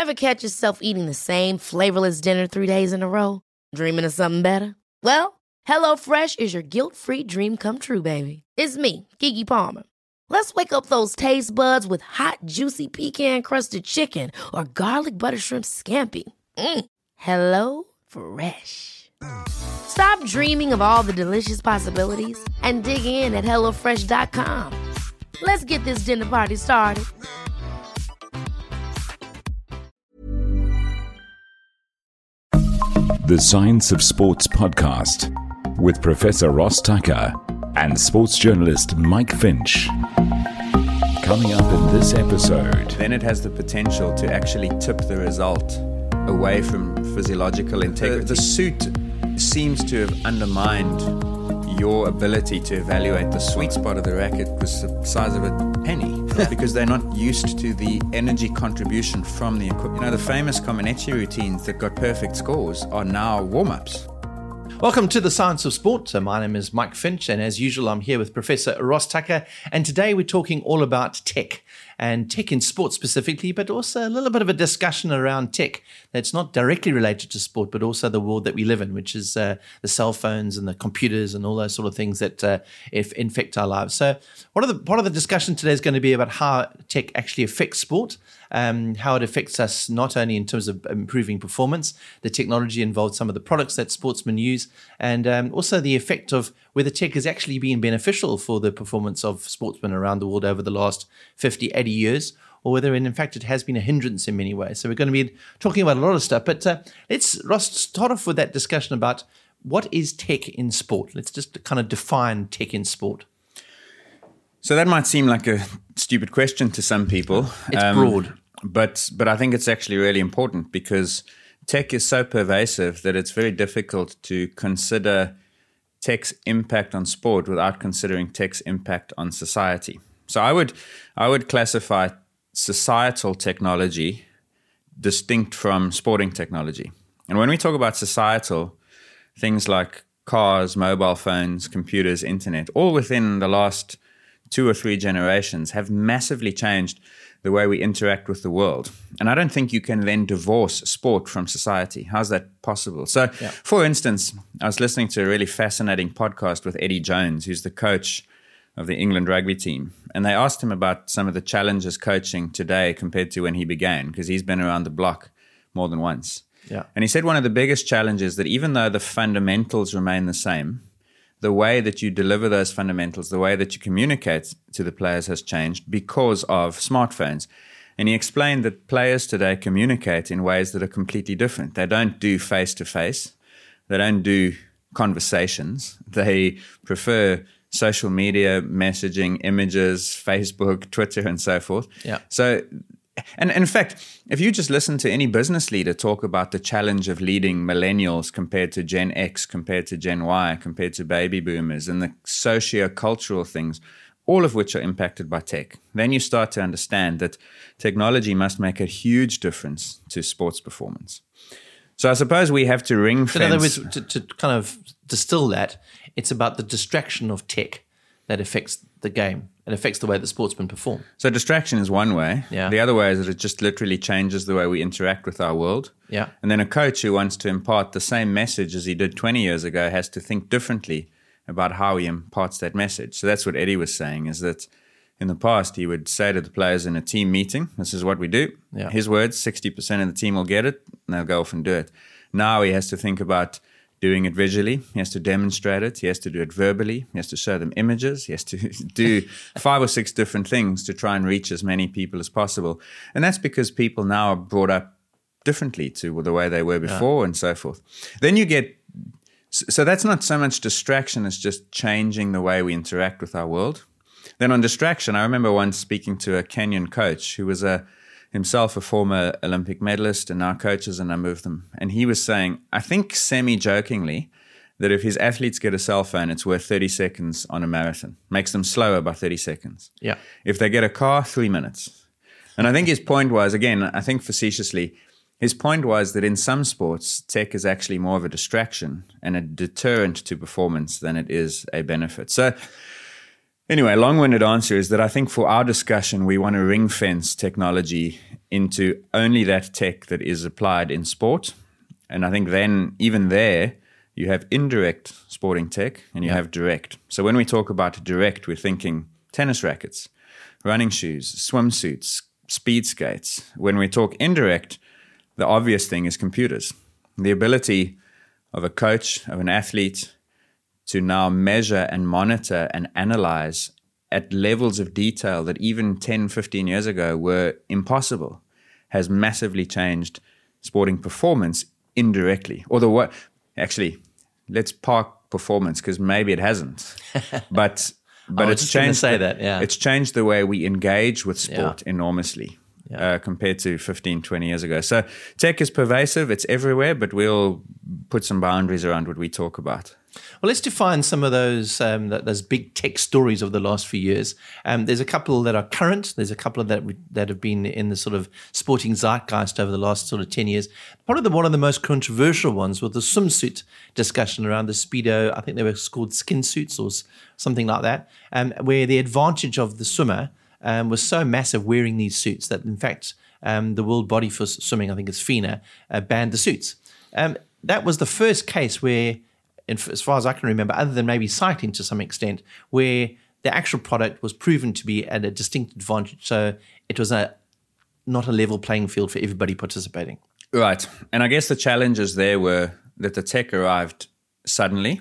Ever catch yourself eating the same flavorless dinner 3 days in a row? Dreaming of something better? Well, HelloFresh is your guilt-free dream come true, baby. It's me, Keke Palmer. Let's wake up those taste buds with hot, juicy pecan-crusted chicken or garlic butter shrimp scampi. Hello Fresh. Stop dreaming of all the delicious possibilities and dig in at HelloFresh.com. Let's get this dinner party started. The Science of Sports podcast with Professor Ross Tucker and sports journalist Mike Finch. Coming up in this episode. Then it has the potential to actually tip the result away from physiological integrity. The suit seems to have undermined your ability to evaluate the sweet spot of the racket was the size of a penny because they're not used to the energy contribution from the equipment. You know, the famous Comaneci routines that got perfect scores are now warm-ups. Welcome to the Science of Sport. So my name is Mike Finch, and as usual, I'm here with Professor Ross Tucker. And today we're talking all about tech, and tech in sport specifically, but also a little bit of a discussion around tech that's not directly related to sport, but also the world that we live in, which is the cell phones and the computers and all those sort of things that infect our lives. So part of the discussion today is going to be about how tech actually affects sport, how it affects us not only in terms of improving performance, the technology involved, some of the products that sportsmen use, and also the effect of whether tech has actually been beneficial for the performance of sportsmen around the world over the last 50, 80 years, or whether in fact it has been a hindrance in many ways. So we're going to be talking about a lot of stuff, but let's, Ross, start off with that discussion about what is tech in sport. Let's just kind of define tech in sport. So that might seem like a stupid question to some people. It's broad. But I think it's actually really important because tech is so pervasive that it's very difficult to consider tech's impact on sport without considering tech's impact on society. So I would classify societal technology distinct from sporting technology. And when we talk about societal, things like cars, mobile phones, computers, internet, all within the last 2 or 3 generations have massively changed the way we interact with the world. And I don't think you can then divorce sport from society. How's that possible? So, For instance, I was listening to a really fascinating podcast with Eddie Jones, who's the coach of the England rugby team. And they asked him about some of the challenges coaching today compared to when he began, because he's been around the block more than once. Yeah. And he said one of the biggest challenges that even though the fundamentals remain the same, the way that you deliver those fundamentals, the way that you communicate to the players has changed because of smartphones. And he explained that players today communicate in ways that are completely different. They don't do face-to-face. They don't do conversations. They prefer social media, messaging, images, Facebook, Twitter, and so forth. Yeah. So, and in fact, if you just listen to any business leader talk about the challenge of leading millennials compared to Gen X, compared to Gen Y, compared to baby boomers, and the socio-cultural things, all of which are impacted by tech, then you start to understand that technology must make a huge difference to sports performance. So I suppose we have to ring fence. In other words, to kind of distill that, it's about the distraction of tech that affects the game. It affects the way that sportsmen perform. So distraction is one way. Yeah. The other way is that it just literally changes the way we interact with our world. Yeah. And then a coach who wants to impart the same message as he did 20 years ago has to think differently about how he imparts that message. So that's what Eddie was saying, is that in the past he would say to the players in a team meeting, this is what we do. Yeah. His words, 60% of the team will get it, and they'll go off and do it. Now he has to think about doing it visually. He has to demonstrate it. He has to do it verbally. He has to show them images. He has to do 5 or 6 different things to try and reach as many people as possible. And that's because people now are brought up differently to the way they were before and so forth. Then you get, so that's not so much distraction as just changing the way we interact with our world. Then on distraction, I remember once speaking to a Kenyan coach who was himself a former Olympic medalist and now coaches a number of them. And he was saying, I think semi-jokingly, that if his athletes get a cell phone, it's worth 30 seconds on a marathon. Makes them slower by 30 seconds. Yeah. If they get a car, 3 minutes. And I think his point was, again, I think facetiously, his point was that in some sports, tech is actually more of a distraction and a deterrent to performance than it is a benefit. So Anyway, long-winded answer is that I think for our discussion, we want to ring-fence technology into only that tech that is applied in sport. And I think then, even there, you have indirect sporting tech and you have direct. So when we talk about direct, we're thinking tennis rackets, running shoes, swimsuits, speed skates. When we talk indirect, the obvious thing is computers. The ability of a coach, of an athlete, to now measure and monitor and analyze at levels of detail that even 10, 15 years ago were impossible, has massively changed sporting performance indirectly. Actually, let's park performance because maybe it hasn't. But it's changed. It's changed the way we engage with sport enormously compared to 15, 20 years ago. So tech is pervasive, it's everywhere, but we'll put some boundaries around what we talk about. Well, let's define some of those big tech stories of the last few years. There's a couple that are current. There's a couple that have been in the sort of sporting zeitgeist over the last sort of 10 years. Probably one of the most controversial ones was the swimsuit discussion around the Speedo. I think they were called skin suits or something like that, where the advantage of the swimmer was so massive wearing these suits that, in fact, the World Body for Swimming, I think it's FINA, banned the suits. That was the first case where, as far as I can remember, other than maybe cycling to some extent, where the actual product was proven to be at a distinct advantage. So it was not a level playing field for everybody participating. Right. And I guess the challenges there were that the tech arrived suddenly.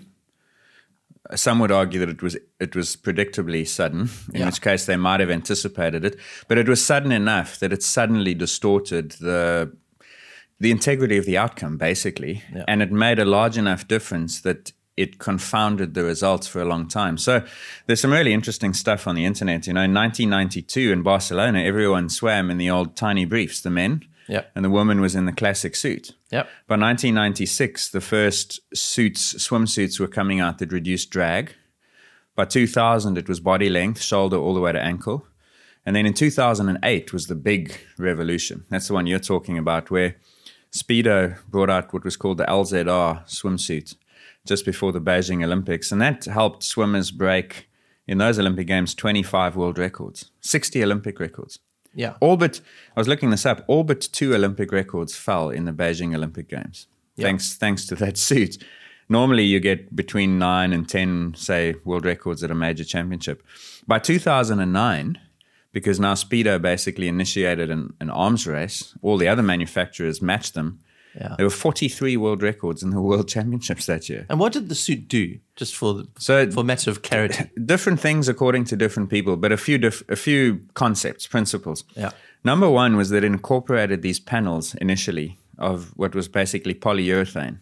Some would argue that it was predictably sudden, in which case they might have anticipated it. But it was sudden enough that it suddenly distorted the integrity of the outcome, basically. Yeah. And it made a large enough difference that it confounded the results for a long time. So there's some really interesting stuff on the internet. In 1992 in Barcelona, everyone swam in the old tiny briefs, the men, and the woman was in the classic suit. Yep. By 1996, the first swimsuits were coming out that reduced drag. By 2000, it was body length, shoulder all the way to ankle. And then in 2008 was the big revolution. That's the one you're talking about, where Speedo brought out what was called the LZR swimsuit just before the Beijing Olympics. And that helped swimmers break, in those Olympic Games, 25 world records, 60 Olympic records. Yeah. I was looking this up, all but 2 Olympic records fell in the Beijing Olympic Games, thanks to that suit. Normally you get between 9 and 10, say, world records at a major championship. By 2009, because now Speedo basically initiated an arms race, all the other manufacturers matched them. Yeah. There were 43 world records in the World Championships that year. And what did the suit do, just for matter of clarity? Different things according to different people, but a few concepts, principles. Yeah. Number one was that it incorporated these panels initially of what was basically polyurethane.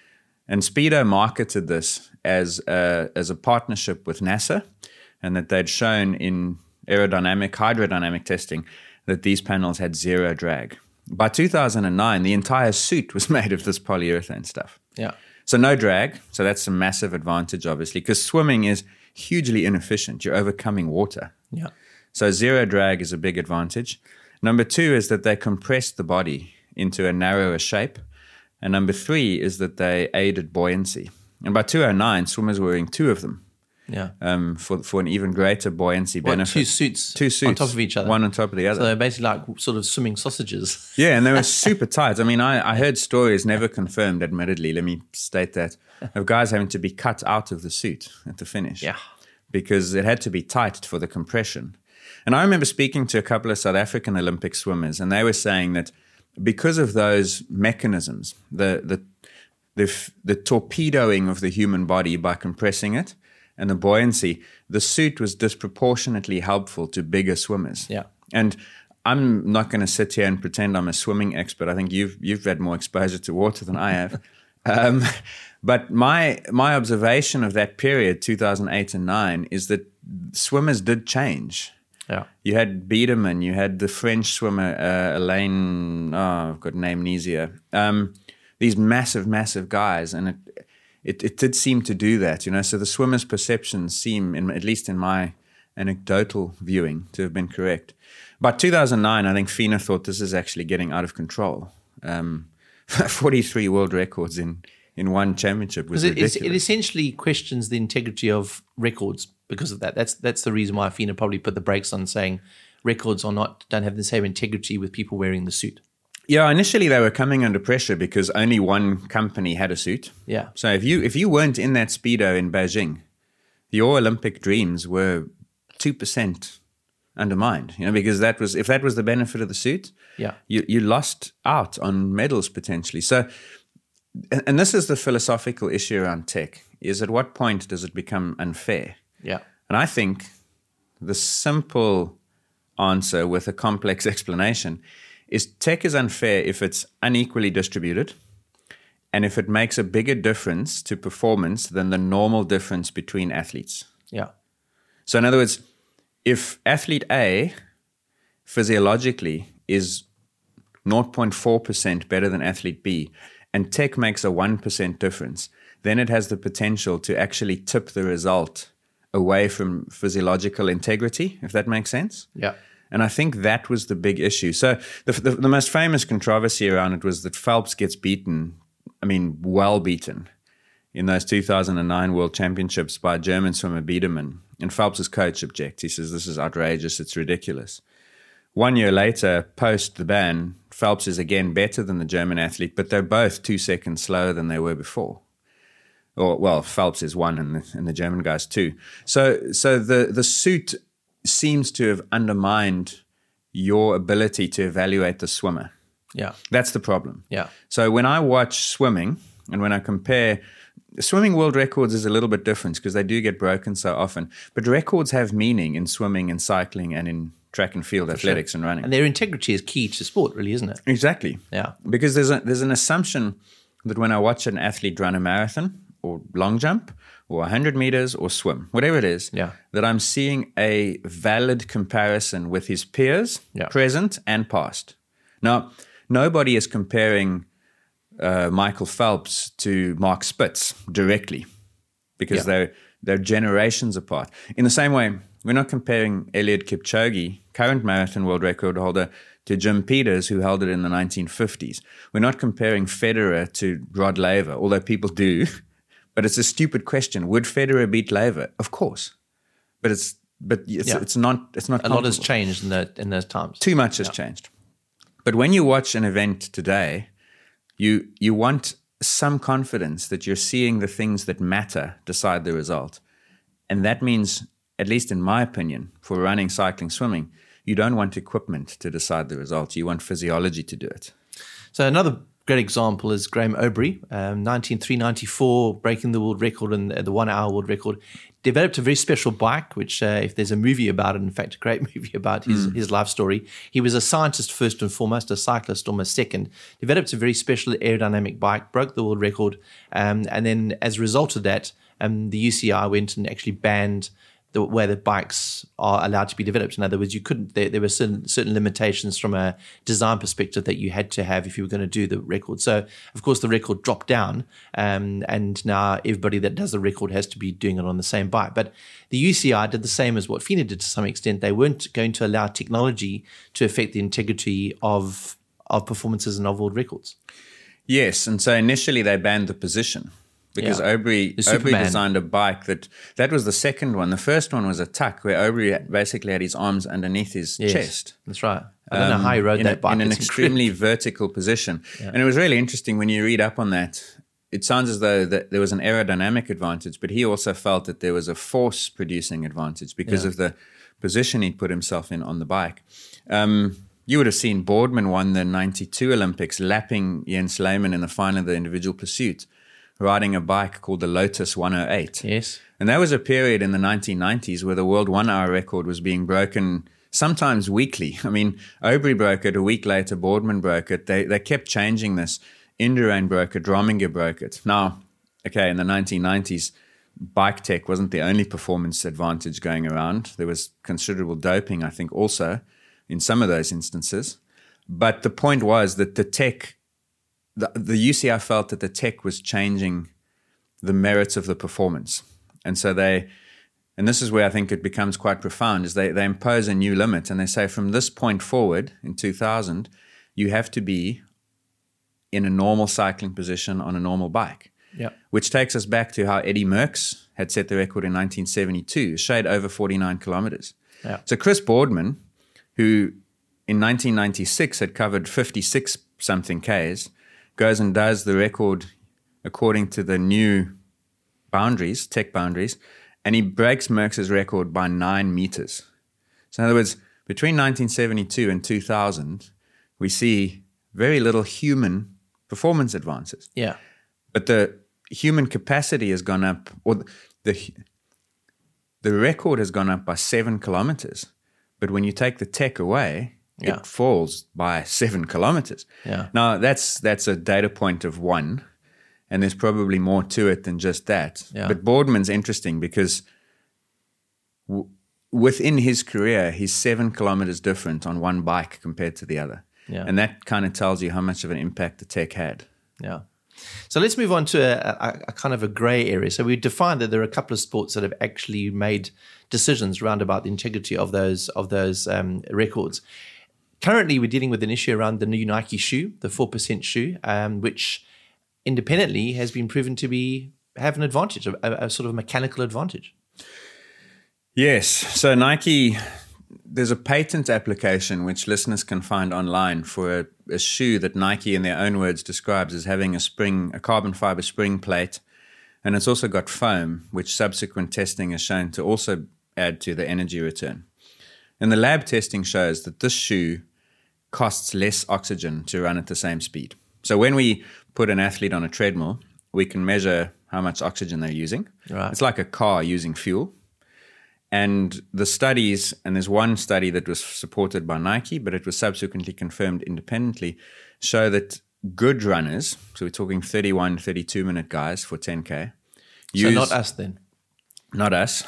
And Speedo marketed this as a partnership with NASA, and that they'd shown in hydrodynamic testing that these panels had zero drag. By 2009, the entire suit was made of this polyurethane stuff. Yeah. So no drag. So that's a massive advantage, obviously, because swimming is hugely inefficient. You're overcoming water. Yeah. So zero drag is a big advantage. Number 2 is that they compressed the body into a narrower shape. And number 3 is that they aided buoyancy. And by 2009, swimmers were wearing 2 of them. Yeah. For an even greater buoyancy benefit. 2 suits on top of each other. One on top of the other. So they're basically like sort of swimming sausages. Yeah, and they were super tight. I mean, I heard stories, never confirmed, admittedly, let me state that, of guys having to be cut out of the suit at the finish. Yeah. Because it had to be tight for the compression. And I remember speaking to a couple of South African Olympic swimmers, and they were saying that because of those mechanisms, the torpedoing of the human body by compressing it, and the buoyancy, the suit was disproportionately helpful to bigger swimmers. Yeah. And I'm not going to sit here and pretend I'm a swimming expert. I think you've had more exposure to water than I have. But my observation of that period, 2008 and 2009, is that swimmers did change. Yeah. You had Biederman, you had the French swimmer, Elaine, I've got amnesia. These massive guys, and it did seem to do that, So the swimmers' perceptions seem, at least in my anecdotal viewing, to have been correct. By 2009, I think FINA thought this is actually getting out of control. 43 world records in one championship was ridiculous. It essentially questions the integrity of records because of that. That's the reason why FINA probably put the brakes on, saying records don't have the same integrity with people wearing the suit. Yeah, initially they were coming under pressure because only one company had a suit. Yeah. So if you weren't in that Speedo in Beijing, your Olympic dreams were 2% undermined, because if that was the benefit of the suit, you lost out on medals potentially. So, and this is the philosophical issue around tech, is at what point does it become unfair? Yeah. And I think the simple answer with a complex explanation is tech is unfair if it's unequally distributed and if it makes a bigger difference to performance than the normal difference between athletes. Yeah. So in other words, if athlete A physiologically is 0.4% better than athlete B and tech makes a 1% difference, then it has the potential to actually tip the result away from physiological integrity, if that makes sense. Yeah. And I think that was the big issue. So the most famous controversy around it was that Phelps gets beaten, well beaten, in those 2009 World Championships by a German swimmer, Biedermann. And Phelps' coach objects. He says, this is outrageous, it's ridiculous. 1 year later, post the ban, Phelps is again better than the German athlete, but they're both 2 seconds slower than they were before. Phelps is 1 and the German guy's 2. So the suit seems to have undermined your ability to evaluate the swimmer. Yeah. That's the problem. Yeah. So when I watch swimming and when I compare, swimming world records is a little bit different because they do get broken so often, but records have meaning in swimming and cycling and in track and field athletics and running. And their integrity is key to sport, really, isn't it? Exactly. Yeah. Because there's an assumption that when I watch an athlete run a marathon or long jump or 100 meters or swim, whatever it is, that I'm seeing a valid comparison with his peers, present and past. Now, nobody is comparing Michael Phelps to Mark Spitz directly because they're generations apart. In the same way, we're not comparing Eliud Kipchoge, current marathon world record holder, to Jim Peters, who held it in the 1950s. We're not comparing Federer to Rod Laver, although people do. But it's a stupid question. Would Federer beat Laver? Of course. But it's not a lot has changed in those times. Too much has changed. But when you watch an event today, you want some confidence that you're seeing the things that matter decide the result. And that means, at least in my opinion, for running, cycling, swimming, you don't want equipment to decide the result. You want physiology to do it. So another great example is Graham Aubrey, 1994, breaking the world record and the 1 hour world record. Developed a very special bike, which if there's a movie about it, in fact, a great movie about his life story. He was a scientist first and foremost, a cyclist almost second. Developed a very special aerodynamic bike, broke the world record. And then as a result of that, the UCI went and actually banned the way the bikes are allowed to be developed. In other words, you couldn't. There were certain limitations from a design perspective that you had to have if you were going to do the record. So, of course, the record dropped down, and now everybody that does the record has to be doing it on the same bike. But the UCI did the same as what FINA did to some extent. They weren't going to allow technology to affect the integrity of performances and of world records. Yes, and so initially they banned the position. Because Aubrey designed a bike that was the second one. The first one was a tuck where Aubrey basically had his arms underneath his chest. That's right. I don't know how he rode that bike. In an extremely vertical position. Yeah. And it was really interesting when you read up on that. It sounds as though that there was an aerodynamic advantage, but he also felt that there was a force-producing advantage because of the position he'd put himself in on the bike. You would have seen Boardman won the 92 Olympics, lapping Jens Lehmann in the final of the individual pursuit, riding a bike called the Lotus 108. Yes. And that was a period in the 1990s where the world 1 hour record was being broken sometimes weekly. I mean, Aubrey broke it, a week later Boardman broke it. They kept changing this. Indurain broke it, Drominger broke it. Now, okay, in the 1990s, bike tech wasn't the only performance advantage going around. There was considerable doping, I think, also in some of those instances. But the point was that the tech, the UCI felt that the tech was changing the merits of the performance. And so and this is where I think it becomes quite profound, is they impose a new limit and they say from this point forward in 2000, you have to be in a normal cycling position on a normal bike. Yeah. which takes us back to how Eddie Merckx had set the record in 1972, a shade over 49 kilometers. Yeah. So Chris Boardman, who in 1996 had covered 56-something Ks, goes and does the record according to the new boundaries, tech boundaries, and he breaks Merckx's record by 9 meters. So in other words, between 1972 and 2000, we see very little human performance advances. Yeah. But the human capacity has gone up, or the record has gone up by 7 kilometers. But when you take the tech away, Yeah. it falls by 7 kilometers. Yeah. Now, that's a data point of 1, and there's probably more to it than just that. Yeah. But Boardman's interesting because within his career, he's 7 kilometers different on one bike compared to the other. Yeah. And that kind of tells you how much of an impact the tech had. Yeah. So let's move on to a kind of a gray area. So we defined that there are a couple of sports that have actually made decisions around about the integrity of those records. Currently, we're dealing with an issue around the new Nike shoe, the 4% shoe, which independently has been proven to have an advantage, a sort of mechanical advantage. Yes. So Nike, there's a patent application which listeners can find online for a shoe that Nike, in their own words, describes as having a carbon fiber spring plate. And it's also got foam, which subsequent testing has shown to also add to the energy return. And the lab testing shows that this shoe costs less oxygen to run at the same speed. So when we put an athlete on a treadmill, we can measure how much oxygen they're using. Right. It's like a car using fuel. And the studies, and there's one study that was supported by Nike, but it was subsequently confirmed independently, show that good runners, so we're talking 31, 32-minute guys for 10K. So not us then. Not us.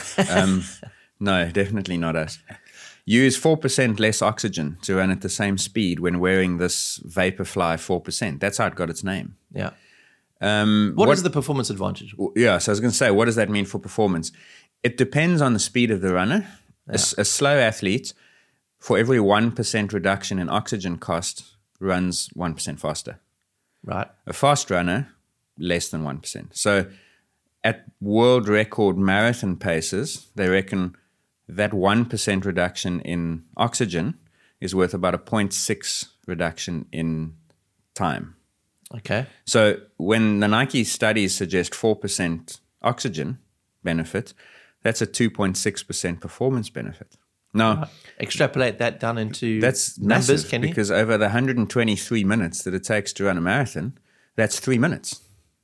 No, definitely not us. Use 4% less oxygen to run at the same speed when wearing this Vaporfly 4%. That's how it got its name. Yeah. What is the performance advantage? Yeah, so I was going to say, what does that mean for performance? It depends on the speed of the runner. Yeah. A slow athlete, for every 1% reduction in oxygen cost, runs 1% faster. Right. A fast runner, less than 1%. So at world record marathon paces, they reckon that 1% reduction in oxygen is worth about a 0.6 reduction in time. Okay. So when the Nike studies suggest 4% oxygen benefit, that's a 2.6% performance benefit. Now, extrapolate that down into that's numbers, massive, can you? because over the 123 minutes that it takes to run a marathon, that's 3 minutes.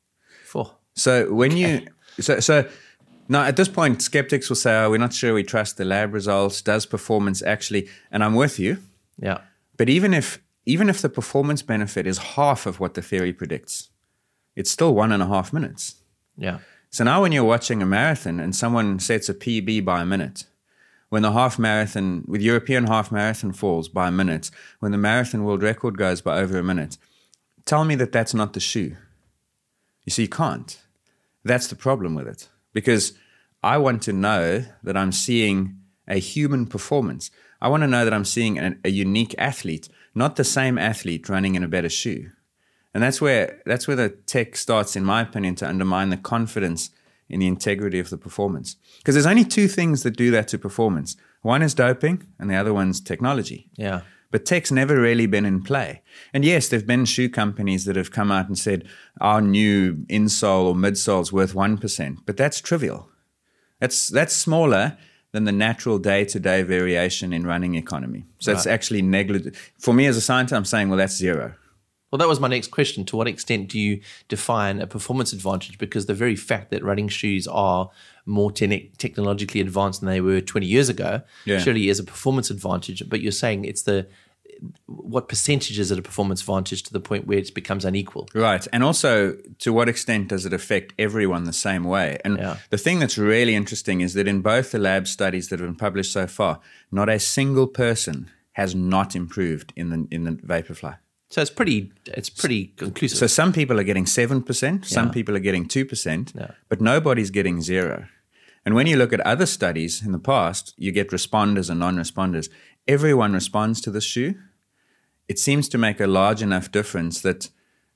4. So when you so now at this point, skeptics will say, "Oh, we're not sure we trust the lab results. Does performance actually?" And I'm with you. Yeah. But even if the performance benefit is half of what the theory predicts, it's still 1.5 minutes. Yeah. So now when you're watching a marathon and someone sets a PB by a minute, when the European half marathon falls by a minute, when the marathon world record goes by over a minute, tell me that that's not the shoe. You see, you can't. That's the problem with it. Because I want to know that I'm seeing a human performance. I want to know that I'm seeing a unique athlete, not the same athlete running in a better shoe. And that's where the tech starts, in my opinion, to undermine the confidence in the integrity of the performance. Because there's only 2 things that do that to performance. One is doping, and the other one's technology. Yeah. But tech's never really been in play. And yes, there have been shoe companies that have come out and said, our new insole or midsole is worth 1%. But that's trivial. That's smaller than the natural day-to-day variation in running economy. So it's actually negligible. For me as a scientist, I'm saying, well, that's zero. Well, that was my next question. To what extent do you define a performance advantage? Because the very fact that running shoes are more technologically advanced than they were 20 years ago surely is a performance advantage. But you're saying it's what percentage is it a performance advantage to the point where it becomes unequal? Right. And also, to what extent does it affect everyone the same way? And the thing that's really interesting is that in both the lab studies that have been published so far, not a single person has not improved in the Vaporfly. So it's pretty conclusive. So some people are getting 7%, some people are getting 2%, but nobody's getting 0. And when you look at other studies in the past, you get responders and non-responders. Everyone responds to the shoe. It seems to make a large enough difference that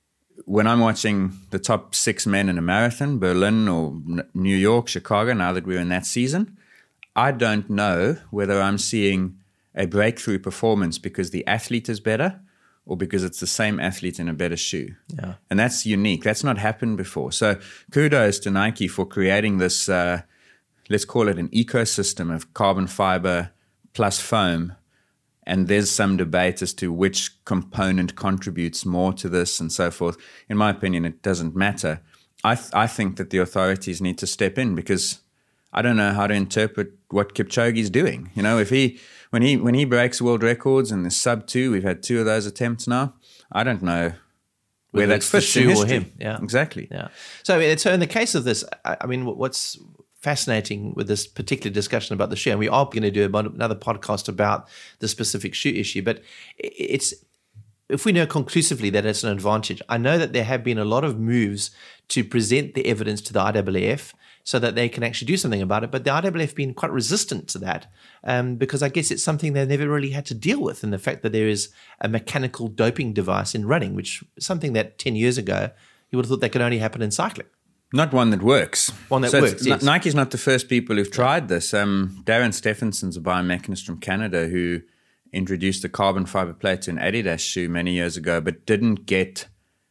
when I'm watching the top 6 men in a marathon, Berlin or New York, Chicago, now that we're in that season, I don't know whether I'm seeing a breakthrough performance because the athlete is better or because it's the same athlete in a better shoe. Yeah. And that's unique. That's not happened before. So kudos to Nike for creating this, let's call it an ecosystem of carbon fiber plus foam. And there's some debate as to which component contributes more to this and so forth. In my opinion, it doesn't matter. I think that the authorities need to step in because I don't know how to interpret what Kipchoge's doing. You know, if when he breaks world records in the sub-2, we've had 2 of those attempts now. I don't know where that fits in history. Or him. Yeah, exactly. Yeah. So in the case of this, I mean, what's fascinating with this particular discussion about the shoe, and we are going to do another podcast about the specific shoe issue, but it's if we know conclusively that it's an advantage. I know that there have been a lot of moves to present the evidence to the IAAF so that they can actually do something about it, but the IAAF have been quite resistant to that because I guess it's something they've never really had to deal with, in the fact that there is a mechanical doping device in running, which is something that 10 years ago you would have thought that could only happen in cycling. Not one that works. One that works, yes. Nike's not the first people who've tried this. Darren Stephenson's a biomechanist from Canada who introduced a carbon fiber plate to an Adidas shoe many years ago, but didn't get,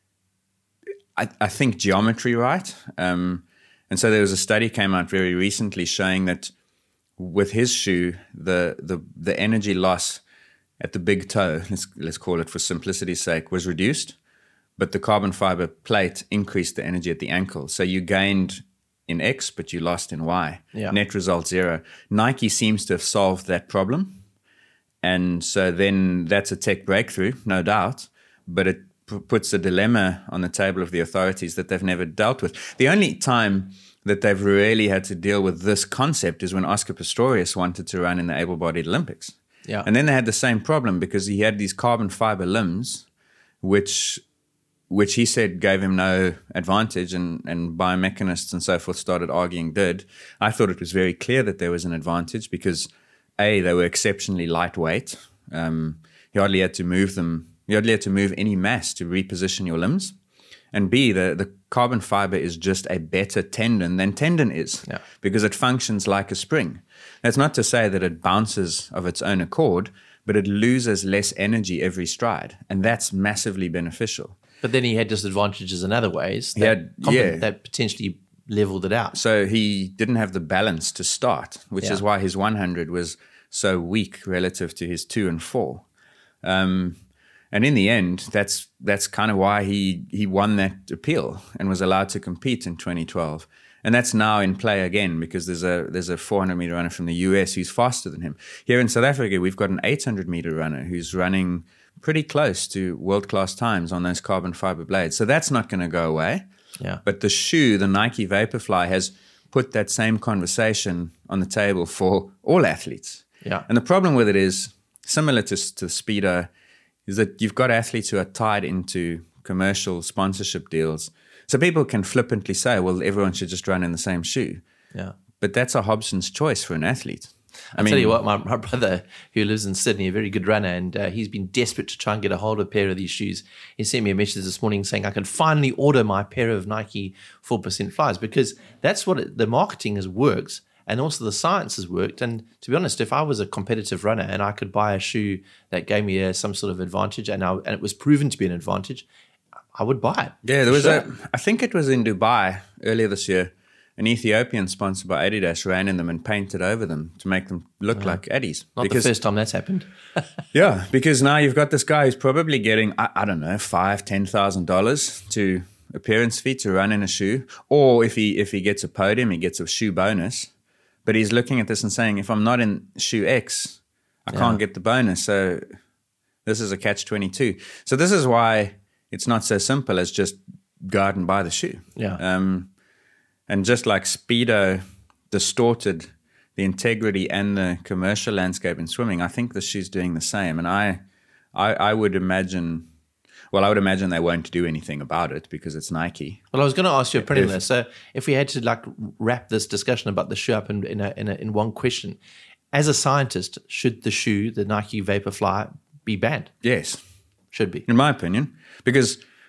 I think, geometry right. And so there was a study came out very recently showing that with his shoe, the energy loss at the big toe, let's call it for simplicity's sake, was reduced. But the carbon fiber plate increased the energy at the ankle. So you gained in X, but you lost in Y. Yeah. Net result 0. Nike seems to have solved that problem. And so then that's a tech breakthrough, no doubt. But it puts a dilemma on the table of the authorities that they've never dealt with. The only time that they've really had to deal with this concept is when Oscar Pistorius wanted to run in the able-bodied Olympics. Yeah. And then they had the same problem because he had these carbon fiber limbs, which he said gave him no advantage, and biomechanists and so forth started arguing did. I thought it was very clear that there was an advantage because, A, they were exceptionally lightweight. You hardly had to move them. You hardly had to move any mass to reposition your limbs. And B, the carbon fiber is just a better tendon than tendon is because it functions like a spring. That's not to say that it bounces of its own accord, but it loses less energy every stride, and that's massively beneficial. But then he had disadvantages in other ways that potentially leveled it out. So he didn't have the balance to start, which is why his 100 was so weak relative to his 2 and 4. And in the end, that's kind of why he won that appeal and was allowed to compete in 2012. And that's now in play again because there's a 400-meter runner from the US who's faster than him. Here in South Africa, we've got an 800-meter runner who's running pretty close to world-class times on those carbon fiber blades. So that's not going to go away. Yeah. But the shoe, the Nike Vaporfly, has put that same conversation on the table for all athletes. Yeah. And the problem with it is, similar to Speedo, is that you've got athletes who are tied into commercial sponsorship deals. So people can flippantly say, well, everyone should just run in the same shoe. Yeah. But that's a Hobson's choice for an athlete. I'll tell you what, my brother, who lives in Sydney, a very good runner, and he's been desperate to try and get a hold of a pair of these shoes. He sent me a message this morning saying I can finally order my pair of Nike 4% Flies because that's what the marketing has worked and also the science has worked. And to be honest, if I was a competitive runner and I could buy a shoe that gave me some sort of advantage and it was proven to be an advantage, I would buy it. Yeah, there was I think it was in Dubai earlier this year. An Ethiopian sponsored by Adidas ran in them and painted over them to make them look like Addies. Not the first time that's happened. Yeah, because now you've got this guy who's probably getting, I don't know, $5,000-$10,000 to appearance fee to run in a shoe. Or if he gets a podium, he gets a shoe bonus. But he's looking at this and saying, if I'm not in shoe X, I can't get the bonus. So this is a catch-22. So this is why it's not so simple as just go out and buy the shoe. Yeah. And just like Speedo distorted the integrity and the commercial landscape in swimming, I think the shoe's doing the same. And I would imagine, I would imagine they won't do anything about it because it's Nike. Well, I was going to ask you a opinion there. So if we had to wrap this discussion about the shoe up in one question, as a scientist, should the shoe, the Nike Vaporfly, be banned? Yes. Should be. In my opinion, because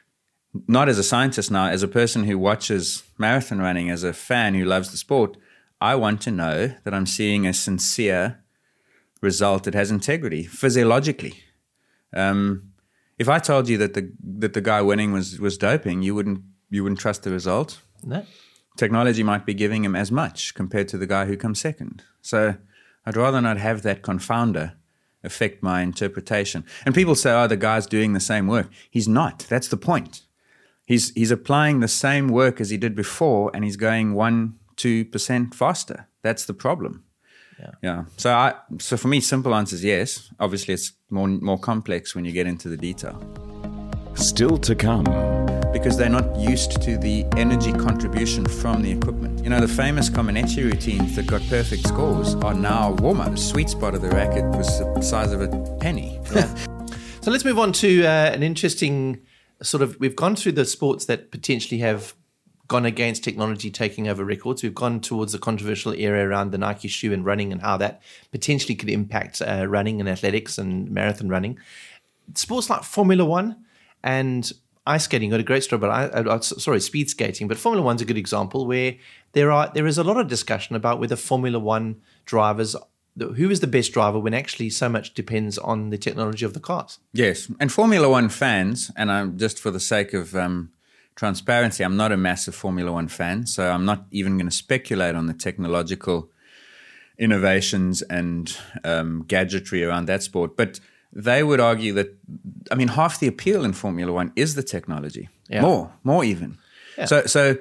not as a scientist now, as a person who watches marathon running, as a fan who loves the sport, I want to know that I'm seeing a sincere result that has integrity physiologically. If I told you that the guy winning was doping, you wouldn't trust the result. No. Technology might be giving him as much compared to the guy who comes second. So I'd rather not have that confounder affect my interpretation. And people say, oh, the guy's doing the same work. He's not. That's the point. He's applying the same work as he did before, and he's going 1-2% faster. That's the problem. Yeah. So for me, simple answer is yes. Obviously, it's more complex when you get into the detail. Still to come. Because they're not used to the energy contribution from the equipment. You know, the famous Comaneci routines that got perfect scores are now warm-ups. Sweet spot of the racket was the size of a penny. Yeah. So let's move on to an interesting we've gone through the sports that potentially have gone against technology taking over records. We've gone towards the controversial area around the Nike shoe and running and how that potentially could impact running and athletics and marathon running. Sports like Formula One and ice skating got a great story, but speed skating. But Formula One's a good example where there is a lot of discussion about whether Formula One drivers, who is the best driver when actually so much depends on the technology of the cars. Yes, and Formula One fans, and I'm just for the sake of transparency, I'm not a massive Formula One fan, so I'm not even going to speculate on the technological innovations and gadgetry around that sport. But they would argue that, I mean, half the appeal in Formula One is the technology. Yeah. More even. Yeah. So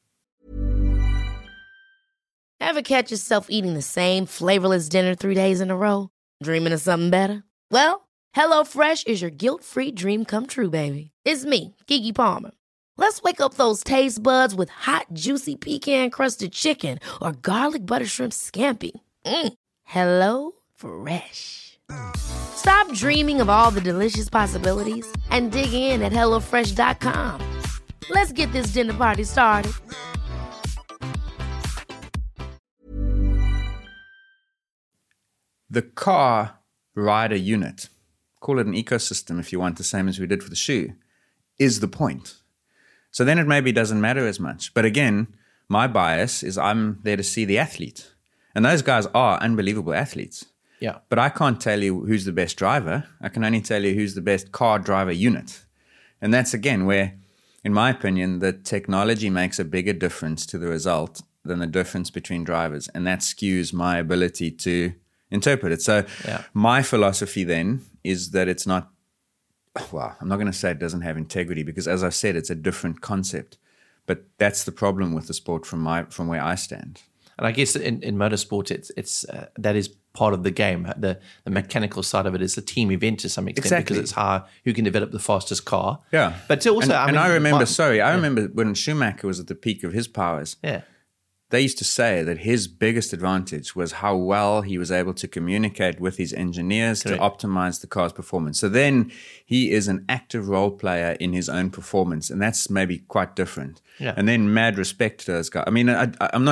Ever catch yourself eating the same flavorless dinner 3 days in a row? Dreaming of something better? Well, HelloFresh is your guilt-free dream come true, baby. It's me, Keke Palmer. Let's wake up those taste buds with hot, juicy pecan-crusted chicken or garlic butter shrimp scampi. Hello Fresh. Stop dreaming of all the delicious possibilities and dig in at HelloFresh.com. Let's get this dinner party started. The car rider unit, call it an ecosystem if you want, the same as we did for the shoe, is the point. So then it maybe doesn't matter as much. But again, my bias is I'm there to see the athlete. And those guys are unbelievable athletes. Yeah. But I can't tell you who's the best driver. I can only tell you who's the best car driver unit. And that's, again, where, in my opinion, the technology makes a bigger difference to the result than the difference between drivers. And that skews my ability to interpret it. So my philosophy then is that it's not, well, I'm not going to say it doesn't have integrity because, as I said, it's a different concept. But that's the problem with the sport from where I stand. And I guess in motorsport, it's that is part of the game. The mechanical side of it is a team event to some extent. Exactly. Because it's who can develop the fastest car. Yeah. But also, I remember when Schumacher was at the peak of his powers. Yeah. They used to say that his biggest advantage was how well he was able to communicate with his engineers to optimize the car's performance. So then he is an active role player in his own performance, and that's maybe quite different. Yeah. And then mad respect to those guys. I mean,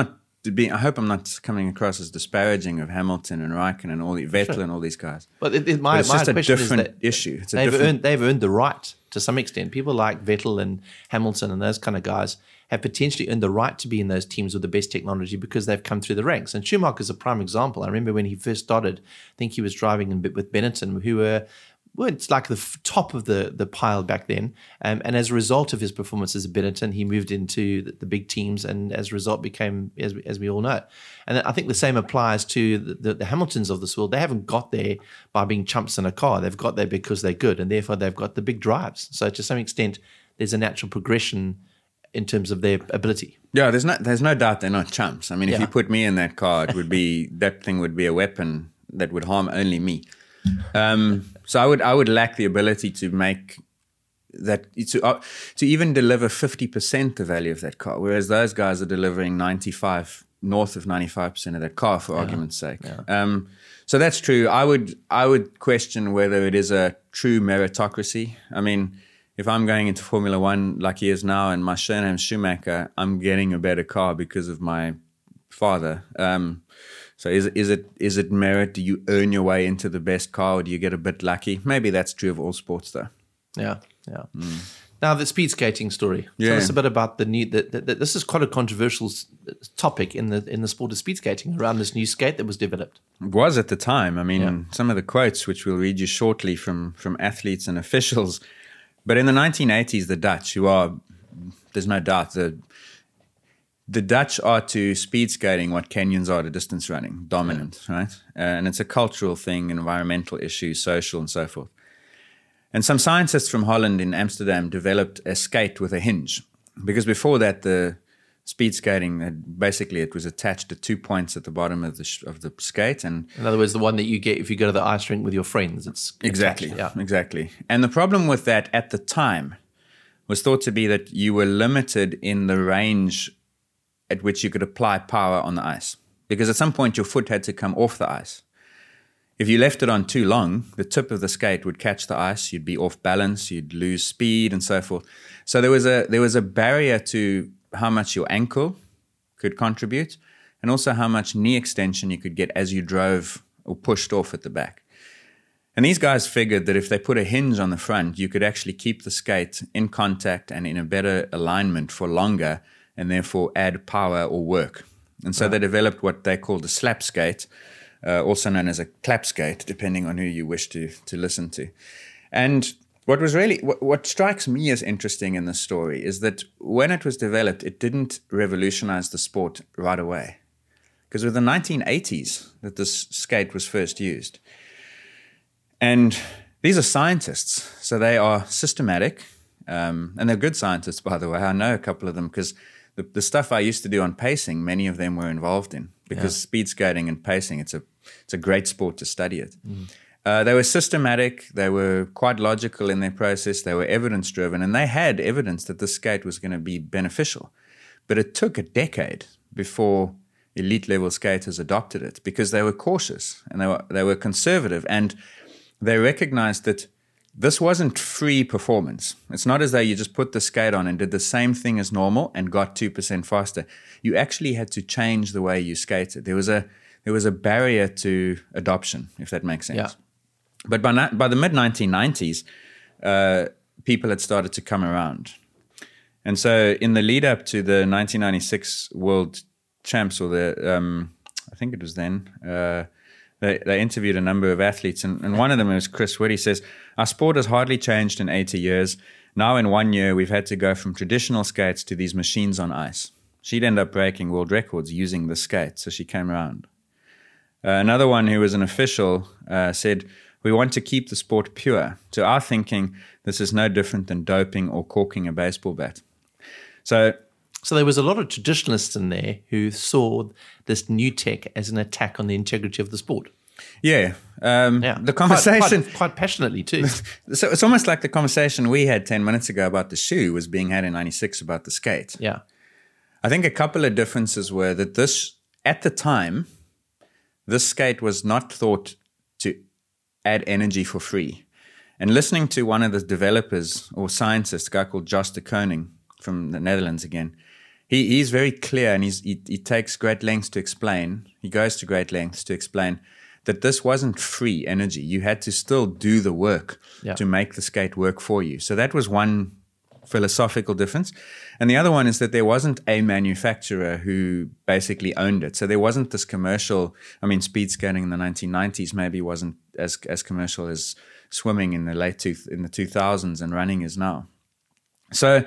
I hope I'm not coming across as disparaging of Hamilton and Raikkonen and all the Vettel and all these guys. But it's just a question different is that issue. They've earned the right to some extent. People like Vettel and Hamilton and those kind of guys have potentially earned the right to be in those teams with the best technology because they've come through the ranks. And Schumacher's a prime example. I remember when he first started, I think he was driving with Benetton, who weren't like the top of the pile back then. And as a result of his performances at Benetton, he moved into the big teams and as a result became, as we all know. And I think the same applies to the Hamiltons of this world. They haven't got there by being chumps in a car. They've got there because they're good and therefore they've got the big drives. So to some extent, there's a natural progression in terms of their ability. Yeah, there's no doubt they're not chumps. I mean, if you put me in that car, that thing would be a weapon that would harm only me. So I would lack the ability to make that to even deliver 50% the value of that car, whereas those guys are delivering north of 95% of that car, for argument's sake. Yeah. So that's true. I would question whether it is a true meritocracy. I mean, if I'm going into Formula One like he is now, and my surname's Schumacher, I'm getting a better car because of my father. So is it merit? Do you earn your way into the best car, or do you get a bit lucky? Maybe that's true of all sports, though. Yeah. Now, the speed skating story. Yeah. Tell us a bit about the new. This is quite a controversial topic in the sport of speed skating around this new skate that was developed. It was at the time. I mean, some of the quotes, which we'll read you shortly from athletes and officials. But in the 1980s, the Dutch, who are, there's no doubt, the Dutch are to speed skating what Kenyans are to distance running, dominant, right? And it's a cultural thing, environmental issue, social, and so forth. And some scientists from Holland in Amsterdam developed a skate with a hinge, because before that, the speed skating it was attached to 2 points at the bottom of the skate, and in other words, the one that you get if you go to the ice rink with your friends. It's exactly, attached, exactly. And the problem with that at the time was thought to be that you were limited in the range at which you could apply power on the ice, because at some point your foot had to come off the ice. If you left it on too long, the tip of the skate would catch the ice, you'd be off balance, you'd lose speed and so forth. So there was a barrier to how much your ankle could contribute, and also how much knee extension you could get as you drove or pushed off at the back. And these guys figured that if they put a hinge on the front, you could actually keep the skate in contact and in a better alignment for longer, and therefore add power or work. And so they developed what they called a slap skate, also known as a clap skate, depending on who you wish to listen to. And what strikes me as interesting in this story is that when it was developed, it didn't revolutionize the sport right away. Because it was the 1980s that this skate was first used. And these are scientists, so they are systematic, and they're good scientists, by the way. I know a couple of them because the stuff I used to do on pacing, many of them were involved in, because speed skating and pacing, it's a great sport to study it. They were systematic, they were quite logical in their process, they were evidence-driven, and they had evidence that the skate was going to be beneficial. But it took a decade before elite-level skaters adopted it, because they were cautious, and they were conservative, and they recognized that this wasn't free performance. It's not as though you just put the skate on and did the same thing as normal and got 2% faster. You actually had to change the way you skated. There was a barrier to adoption, if that makes sense. Yeah. But by the mid-1990s, people had started to come around. And so in the lead up to the 1996 World Champs, or I think it was then, They interviewed a number of athletes, and one of them was Chris Wood. He says, "Our sport has hardly changed in 80 years. Now in 1 year, we've had to go from traditional skates to these machines on ice." She'd end up breaking world records using the skate, so she came around. Another one who was an official said, "We want to keep the sport pure. To our thinking, this is no different than doping or corking a baseball bat." So there was a lot of traditionalists in there who saw this new tech as an attack on the integrity of the sport. Yeah. The conversation... Quite passionately too. So it's almost like the conversation we had 10 minutes ago about the shoe was being had in 96 about the skate. Yeah. I think a couple of differences were that at the time, this skate was not thought to add energy for free. And listening to one of the developers or scientists, a guy called Jos de Koning from the Netherlands again, he's very clear, and he takes great lengths to explain. He goes to great lengths to explain that this wasn't free energy. You had to still do the work to make the skate work for you. So that was one philosophical difference. And the other one is that there wasn't a manufacturer who basically owned it. So there wasn't this commercial. I mean, speed skating in the 1990s maybe wasn't as commercial as swimming in the in the 2000s and running is now. So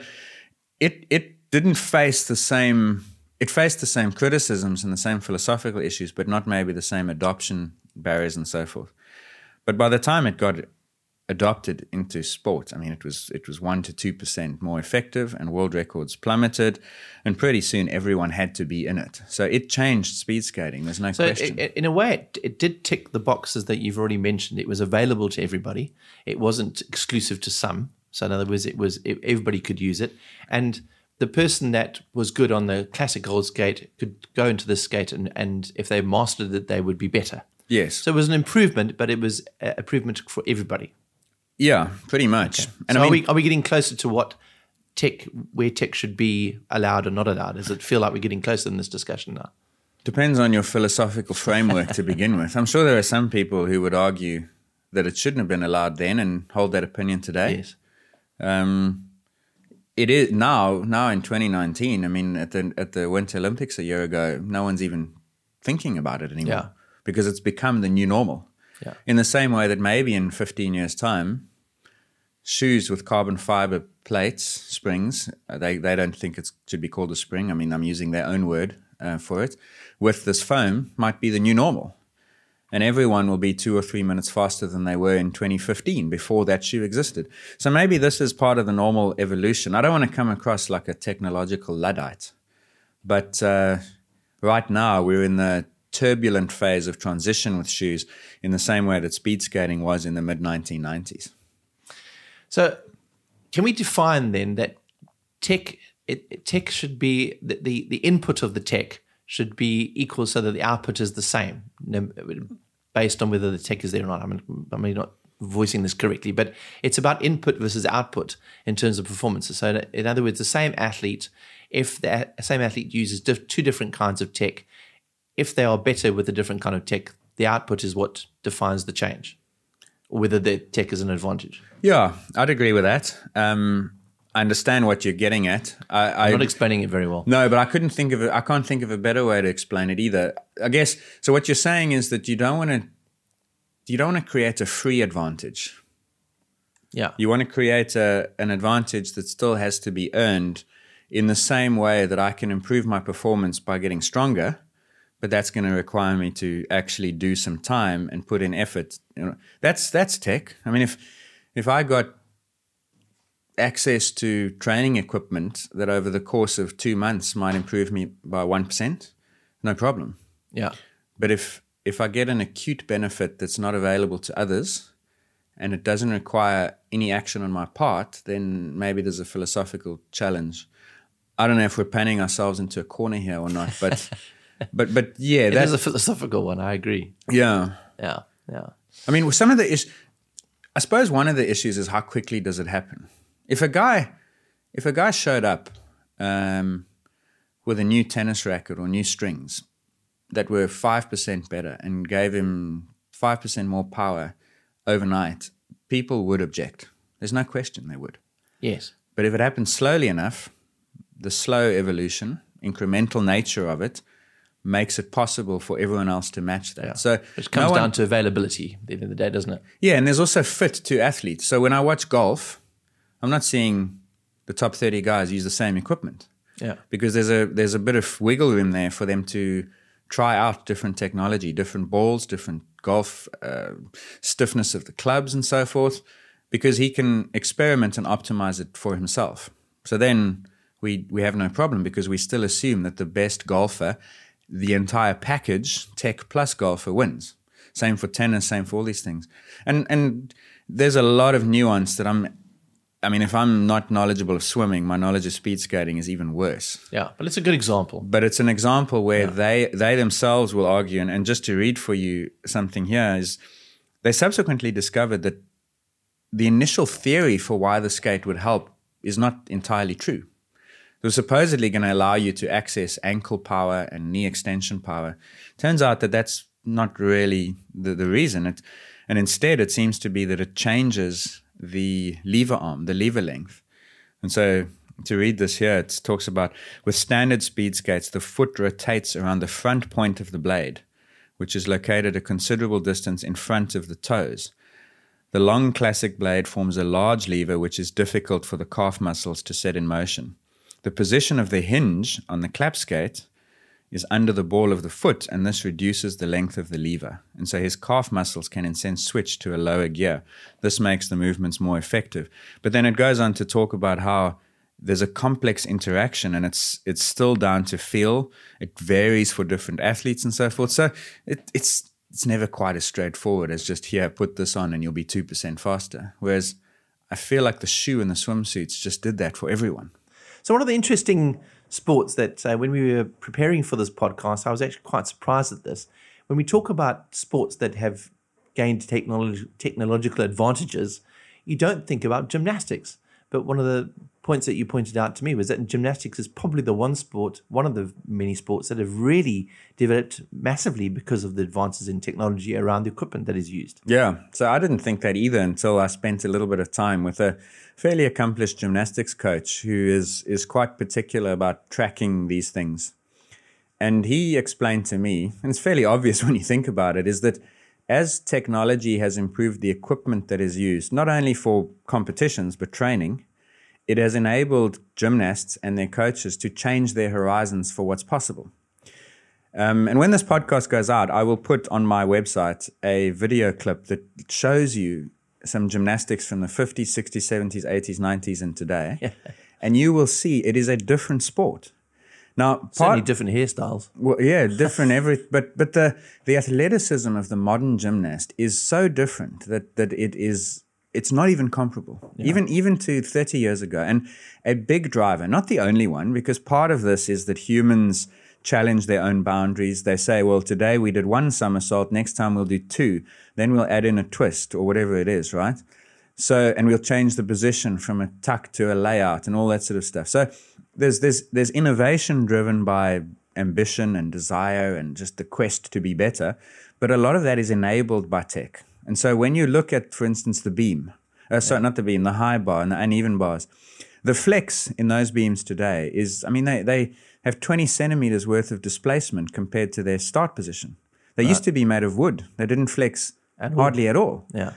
it didn't face the same. It faced the same criticisms and the same philosophical issues, but not maybe the same adoption barriers and so forth. But by the time it got adopted into sport, I mean, it was 1% to 2% more effective, and world records plummeted, and pretty soon everyone had to be in it. So it changed speed skating. There's no question. So in a way, it did tick the boxes that you've already mentioned. It was available to everybody. It wasn't exclusive to some. So in other words, everybody could use it, and the person that was good on the classic old skate could go into this skate, and if they mastered it, they would be better. Yes. So it was an improvement, but it was an improvement for everybody. Yeah, pretty much. Okay. And so I mean, are we getting closer to where tech should be allowed or not allowed? Does it feel like we're getting closer in this discussion now? Depends on your philosophical framework to begin with. I'm sure there are some people who would argue that it shouldn't have been allowed then and hold that opinion today. Yes. It is now in 2019. I mean, at the Winter Olympics a year ago, no one's even thinking about it anymore because it's become the new normal. Yeah. In the same way that maybe in 15 years' time, shoes with carbon fiber plates, springs, they don't think it should be called a spring. I mean, I'm using their own word for it. With this foam, might be the new normal. And everyone will be 2 or 3 minutes faster than they were in 2015 before that shoe existed. So maybe this is part of the normal evolution. I don't want to come across like a technological Luddite. But right now we're in the turbulent phase of transition with shoes in the same way that speed skating was in the mid-1990s. So can we define then that tech should be, the input of the tech should be equal so that the output is the same, based on whether the tech is there or not? I mean not voicing this correctly, but it's about input versus output in terms of performances. So in other words, the same athlete, if the same athlete uses two different kinds of tech, if they are better with a different kind of tech, the output is what defines the change, or whether the tech is an advantage. Yeah, I'd agree with that. I understand what you're getting at. I'm not explaining it very well. No, but I can't think of a better way to explain it either. I guess so. What you're saying is that you don't want to create a free advantage. Yeah, you want to create an advantage that still has to be earned in the same way that I can improve my performance by getting stronger, but that's going to require me to actually do some time and put in effort. You know, that's tech. I mean, if I got access to training equipment that over the course of 2 months might improve me by 1%, no problem. Yeah. But if I get an acute benefit that's not available to others and it doesn't require any action on my part, then maybe there's a philosophical challenge. I don't know if we're panning ourselves into a corner here or not, but but yeah, it is a philosophical one. I agree. Yeah. I mean, I suppose one of the issues is how quickly does it happen? If a guy showed up with a new tennis racket or new strings that were 5% better and gave him 5% more power overnight, people would object. There's no question they would. Yes. But if it happens slowly enough, the slow evolution, incremental nature of it, makes it possible for everyone else to match that. Yeah. So it comes down to availability at the end of the day, doesn't it? Yeah, and there's also fit to athletes. So when I watch golf, I'm not seeing the top 30 guys use the same equipment. Yeah. Because there's a bit of wiggle room there for them to try out different technology, different balls, different golf stiffness of the clubs and so forth, because he can experiment and optimize it for himself. So then we have no problem because we still assume that the best golfer, the entire package, tech plus golfer, wins. Same for tennis, same for all these things. And there's a lot of nuance that if I'm not knowledgeable of swimming, my knowledge of speed skating is even worse. Yeah, but it's a good example. But it's an example where they themselves will argue, and just to read for you something here is they subsequently discovered that the initial theory for why the skate would help is not entirely true. It was supposedly going to allow you to access ankle power and knee extension power. Turns out that that's not really the reason. And instead, it seems to be that it changes the lever arm, the lever length. And so to read this here, it talks about, with standard speed skates, the foot rotates around the front point of the blade, which is located a considerable distance in front of the toes. The long classic blade forms a large lever, which is difficult for the calf muscles to set in motion. The position of the hinge on the clap skate is under the ball of the foot, and this reduces the length of the lever. And so his calf muscles can in sense switch to a lower gear. This makes the movements more effective. But then it goes on to talk about how there's a complex interaction, and it's still down to feel. It varies for different athletes and so forth. So it's never quite as straightforward as just, here, put this on and you'll be 2% faster. Whereas I feel like the shoe and the swimsuits just did that for everyone. So one of the interesting sports that when we were preparing for this podcast, I was actually quite surprised at this. When we talk about sports that have gained technological advantages, you don't think about gymnastics. But one of the points that you pointed out to me was that gymnastics is probably the one of the many sports that have really developed massively because of the advances in technology around the equipment that is used. Yeah, so I didn't think that either until I spent a little bit of time with a fairly accomplished gymnastics coach who is quite particular about tracking these things. And he explained to me, and it's fairly obvious when you think about it, is that as technology has improved the equipment that is used, not only for competitions but training, it has enabled gymnasts and their coaches to change their horizons for what's possible. And when this podcast goes out, I will put on my website a video clip that shows you some gymnastics from the 50s, 60s, 70s, 80s, 90s, and today. And you will see it is a different sport. Now, certainly different hairstyles. Well, yeah, different but the athleticism of the modern gymnast is so different that it's not even comparable, even to 30 years ago. And a big driver, not the only one, because part of this is that humans challenge their own boundaries. They say, well, today we did one somersault, next time we'll do two, then we'll add in a twist or whatever it is, right? So, and we'll change the position from a tuck to a layout and all that sort of stuff. So there's innovation driven by ambition and desire and just the quest to be better, but a lot of that is enabled by tech. And so when you look at, for instance, the beam, not the beam, the high bar and the uneven bars, the flex in those beams today is, they have 20 centimeters worth of displacement compared to their start position. They used to be made of wood. They didn't flex hardly at all. Yeah.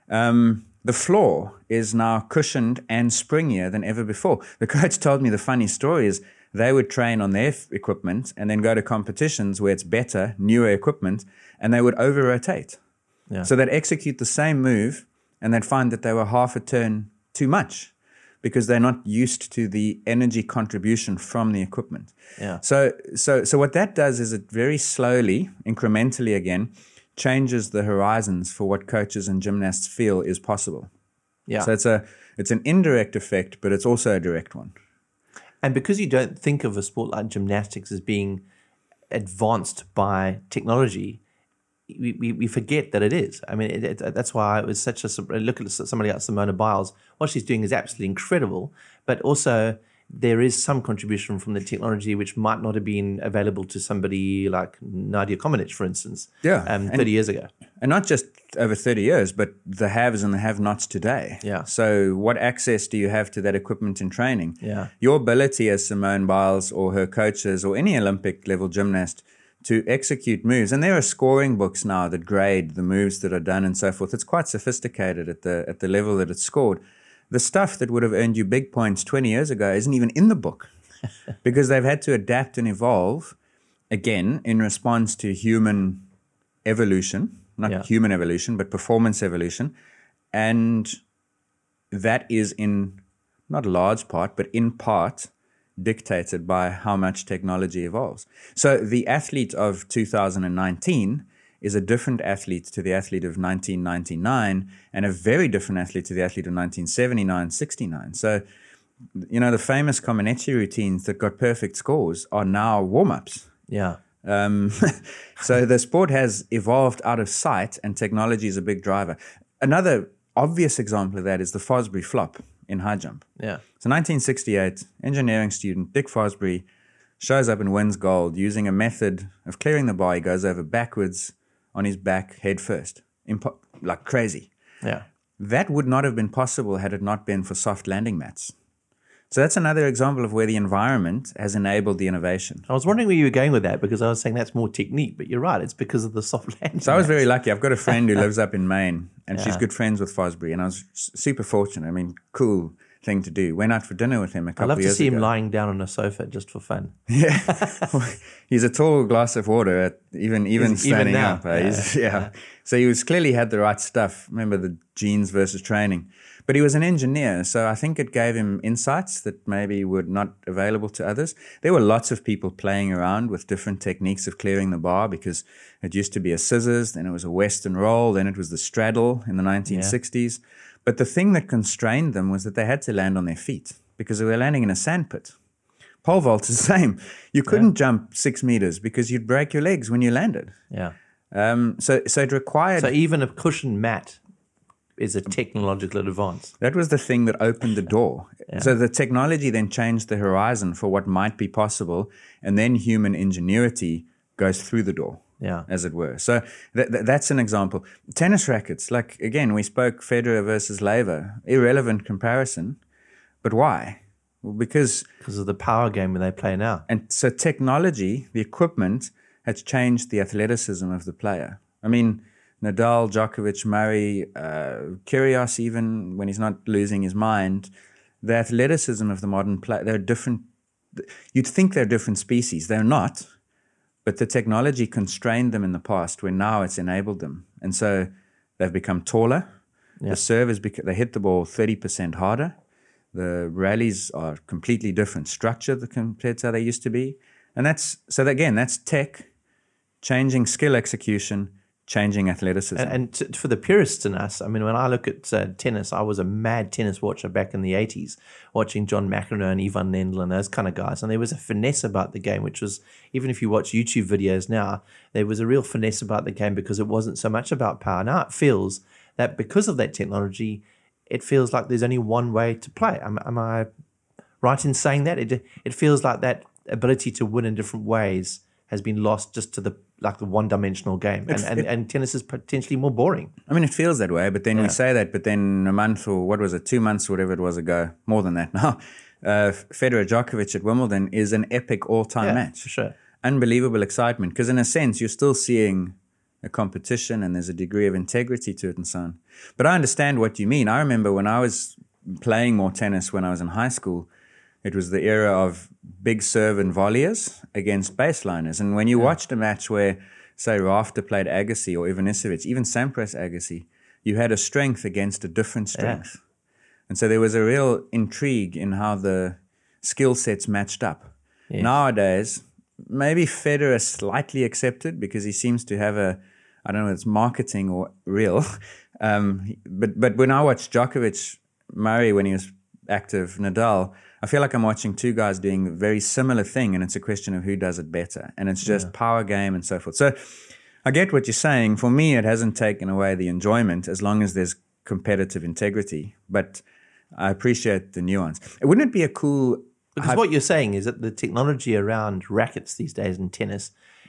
The floor is now cushioned and springier than ever before. The coach told me the funny story is they would train on their equipment and then go to competitions where it's better, newer equipment, and they would over-rotate. Yeah. So they'd execute the same move and they'd find that they were half a turn too much because they're not used to the energy contribution from the equipment. Yeah. So what that does is it very slowly, incrementally again, changes the horizons for what coaches and gymnasts feel is possible. Yeah. So it's an indirect effect, but it's also a direct one. And because you don't think of a sport like gymnastics as being advanced by technology, we forget that it is. That's why it was such a look at somebody like Simone Biles. What she's doing is absolutely incredible, but also there is some contribution from the technology which might not have been available to somebody like Nadia Comaneci, for instance, 30 years ago. And not just over 30 years, but the haves and the have-nots today. Yeah. So what access do you have to that equipment in training? Yeah. Your ability as Simone Biles or her coaches or any Olympic-level gymnast to execute moves, and there are scoring books now that grade the moves that are done and so forth. It's quite sophisticated at the level that it's scored. The stuff that would have earned you big points 20 years ago isn't even in the book because they've had to adapt and evolve, again, in response to human evolution, not human evolution, but performance evolution. And that is in not large part, but in part dictated by how much technology evolves. So the athlete of 2019 is a different athlete to the athlete of 1999 and a very different athlete to the athlete of 1979, 69. So, the famous Comaneci routines that got perfect scores are now warm-ups. Yeah. So the sport has evolved out of sight and technology is a big driver. Another obvious example of that is the Fosbury flop in high jump. Yeah. So 1968, engineering student Dick Fosbury shows up and wins gold using a method of clearing the bar. He goes over backwards on his back head first, like crazy. Yeah. That would not have been possible had it not been for soft landing mats. So that's another example of where the environment has enabled the innovation. I was wondering where you were going with that because I was saying that's more technique, but you're right. It's because of the soft landing. So I was very lucky. I've got a friend who lives up in Maine and she's good friends with Fosbury and I was super fortunate. Cool thing to do. Went out for dinner with him a couple of years ago. I'd love to see him lying down on a sofa just for fun. Yeah. He's a tall glass of water, even standing now. up. Yeah. So he clearly had the right stuff. Remember the genes versus training. But he was an engineer, so I think it gave him insights that maybe were not available to others. There were lots of people playing around with different techniques of clearing the bar because it used to be a scissors, then it was a Western roll, then it was the straddle in the 1960s. Yeah. But the thing that constrained them was that they had to land on their feet because they were landing in a sandpit. Pole vault is the same. You couldn't jump 6 meters because you'd break your legs when you landed. Yeah. So it required... So even a cushioned mat is a technological advance. That was the thing that opened the door. Yeah. So the technology then changed the horizon for what might be possible, and then human ingenuity goes through the door, as it were. So that's an example. Tennis rackets, like, again, we spoke Federer versus Laver, irrelevant comparison, but why? Well, because of the power game they play now. And so technology, the equipment, has changed the athleticism of the player. I mean, Nadal, Djokovic, Murray, Kyrgios, even when he's not losing his mind, the athleticism of the modern player, they're different. You'd think they're different species. They're not, but the technology constrained them in the past, where now it's enabled them. And so they've become taller. Yeah. The serve is they hit the ball 30% harder. The rallies are completely different structure compared to how they used to be. And that's tech, changing skill execution, changing athleticism. And for the purists in us, I mean, when I look at tennis, I was a mad tennis watcher back in the 80s, watching John McEnroe and Ivan Lendl and those kind of guys. And there was a finesse about the game, which was, even if you watch YouTube videos now, there was a real finesse about the game because it wasn't so much about power. Now it feels that because of that technology, it feels like there's only one way to play. Am I right in saying that? It feels like that ability to win in different ways has been lost just to the one-dimensional game, and tennis is potentially more boring. I mean, it feels that way, but then we say that, but then a month or 2 months, whatever it was ago, more than that now, Federer Djokovic at Wimbledon is an epic all-time match. For sure. Unbelievable excitement, because in a sense, you're still seeing a competition and there's a degree of integrity to it and so on. But I understand what you mean. I remember when I was playing more tennis when I was in high school, it was the era of big serve and volleys against baseliners. And when you watched a match where, say, Rafter played Agassi or Ivanisevic, even Sampras Agassi, you had a strength against a different strength. Yeah. And so there was a real intrigue in how the skill sets matched up. Yes. Nowadays, maybe Federer is slightly accepted because he seems to have I don't know if it's marketing or real. But when I watched Djokovic, Murray when he was active, Nadal, I feel like I'm watching two guys doing a very similar thing, and it's a question of who does it better. And it's just power game and so forth. So I get what you're saying. For me, it hasn't taken away the enjoyment as long as there's competitive integrity. But I appreciate the nuance. Wouldn't it be a cool... Because what you're saying is that the technology around rackets these days in tennis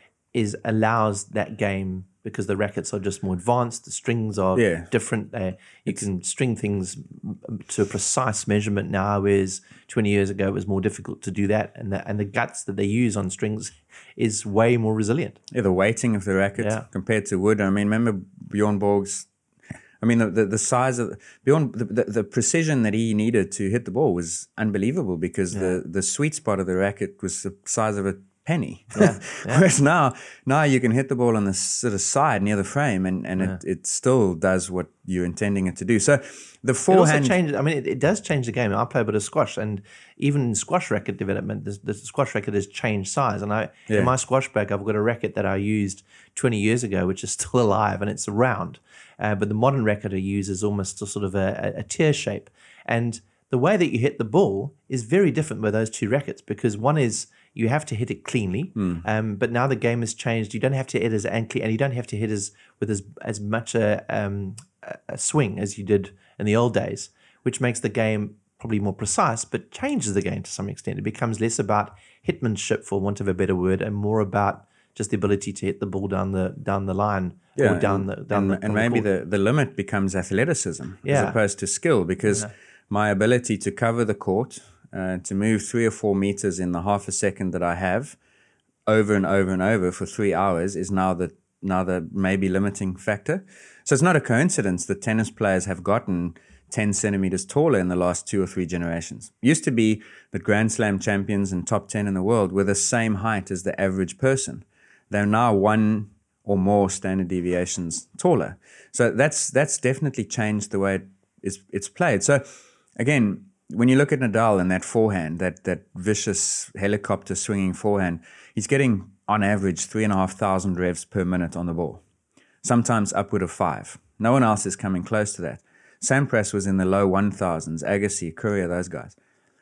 allows that game, because the rackets are just more advanced, the strings are different. You can string things to a precise measurement now, whereas 20 years ago it was more difficult to do that. And the guts that they use on strings is way more resilient. Yeah, the weighting of the racket compared to wood. I mean, remember Bjorn Borg's... I mean, the size of Bjorn, the precision that he needed to hit the ball was unbelievable, because the sweet spot of the racket was the size of a penny. Whereas now you can hit the ball on the sort of side near the frame, and it still does what you're intending it to do. So the forehand... It also changes. I mean, it does change the game. I play a bit of squash, and even in squash racket development, the squash racket has changed size. And in my squash bag, I've got a racket that I used 20 years ago, which is still alive, and it's round. But the modern racket I use is almost a sort of a tear shape. And the way that you hit the ball is very different with those two rackets, because one is you have to hit it cleanly, but now the game has changed. You don't have to hit as ankly, and you don't have to hit with as much a swing as you did in the old days, which makes the game probably more precise, but changes the game to some extent. It becomes less about hitmanship, for want of a better word, and more about just the ability to hit the ball down the line. Or down the maybe the limit becomes athleticism as opposed to skill, because my ability to cover the court, to move 3 or 4 meters in the half a second that I have over and over and over for 3 hours is now the maybe limiting factor. So it's not a coincidence that tennis players have gotten 10 centimeters taller in the last 2 or 3 generations. It used to be that Grand Slam champions and top 10 in the world were the same height as the average person. They're now 1 or more standard deviations taller. So that's definitely changed the way it's played. So again, when you look at Nadal and that forehand, that vicious helicopter swinging forehand, he's getting on average 3,500 revs per minute on the ball, sometimes upward of 5. No one else is coming close to that. Sampras was in the low 1,000s, Agassi, Courier, those guys.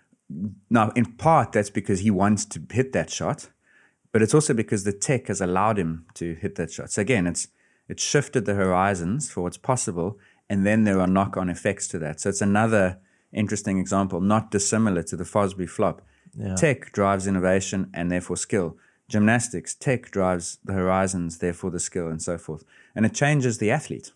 Now, in part, that's because he wants to hit that shot, but it's also because the tech has allowed him to hit that shot. So again, it's shifted the horizons for what's possible, and then there are knock-on effects to that. So it's another interesting example, not dissimilar to the Fosbury flop. Yeah. Tech drives innovation and therefore skill. Gymnastics, tech drives the horizons, therefore the skill, and so forth. And it changes the athlete.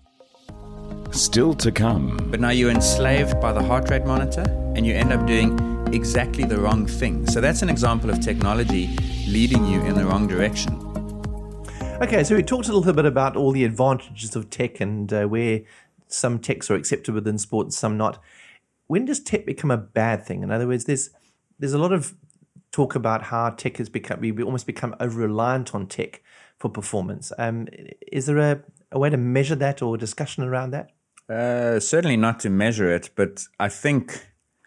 Still to come. But now you're enslaved by the heart rate monitor and you end up doing exactly the wrong thing. So that's an example of technology leading you in the wrong direction. Okay, so we talked a little bit about all the advantages of tech and where some techs are accepted within sport and some not. When does tech become a bad thing? In other words, there's a lot of talk about how tech has become, we almost become over-reliant on tech for performance. Is there a way to measure that or discussion around that? Certainly not to measure it, but I think...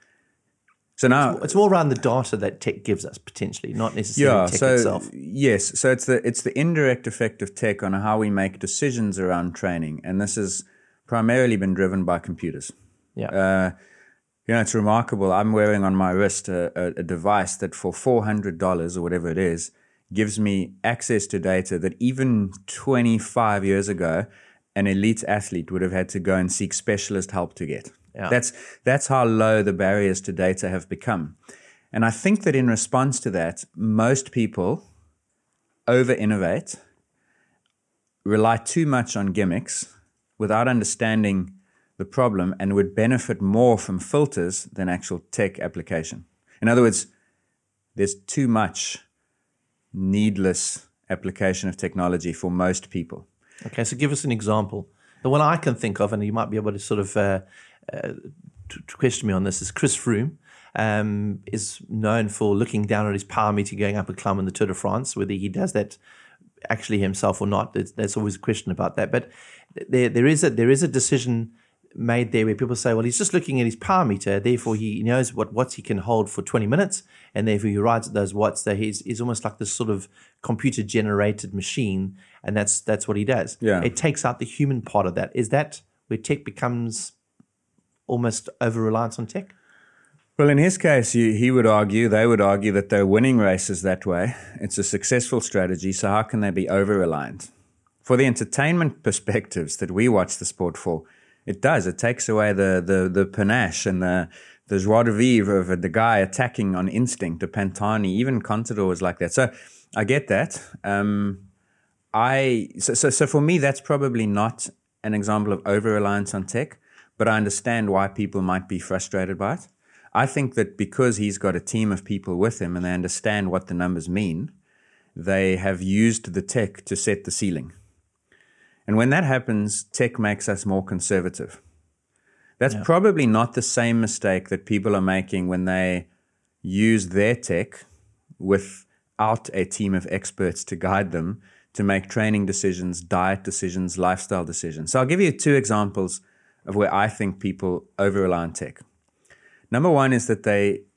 So now it's more around the data that tech gives us potentially, not necessarily tech itself. Yes, so it's the indirect effect of tech on how we make decisions around training, and this has primarily been driven by computers. Yeah. It's remarkable. I'm wearing on my wrist a device that for $400 or whatever it is gives me access to data that even 25 years ago an elite athlete would have had to go and seek specialist help to get. Yeah. That's how low the barriers to data have become. And I think that in response to that, most people over-innovate, rely too much on gimmicks without understanding the problem, and would benefit more from filters than actual tech application. In other words, there's too much needless application of technology for most people. Okay, so give us an example. The one I can think of, and you might be able to sort of to question me on this, is Chris Froome. Is known for looking down at his power meter going up a climb in the Tour de France. Whether he does that actually himself or not, there's always a question about that. But there is a decision made there where people say, well, he's just looking at his power meter, therefore he knows what watts he can hold for 20 minutes, and therefore he rides at those watts. So he's almost like this sort of computer-generated machine, and that's what he does. Yeah. It takes out the human part of that. Is that where tech becomes almost over-reliance on tech? Well, in his case, they would argue that they're winning races that way. It's a successful strategy, so how can they be over-reliant? For the entertainment perspectives that we watch the sport for, it does. It takes away the panache and the joie de vivre of the guy attacking on instinct, the Pantani, even Contador was like that. So I get that. So for me, that's probably not an example of over-reliance on tech, but I understand why people might be frustrated by it. I think that because he's got a team of people with him and they understand what the numbers mean, they have used the tech to set the ceiling. And when that happens, tech makes us more conservative. That's probably not the same mistake that people are making when they use their tech without a team of experts to guide them to make training decisions, diet decisions, lifestyle decisions. So I'll give you 2 examples of where I think people over-rely on tech. Number one is that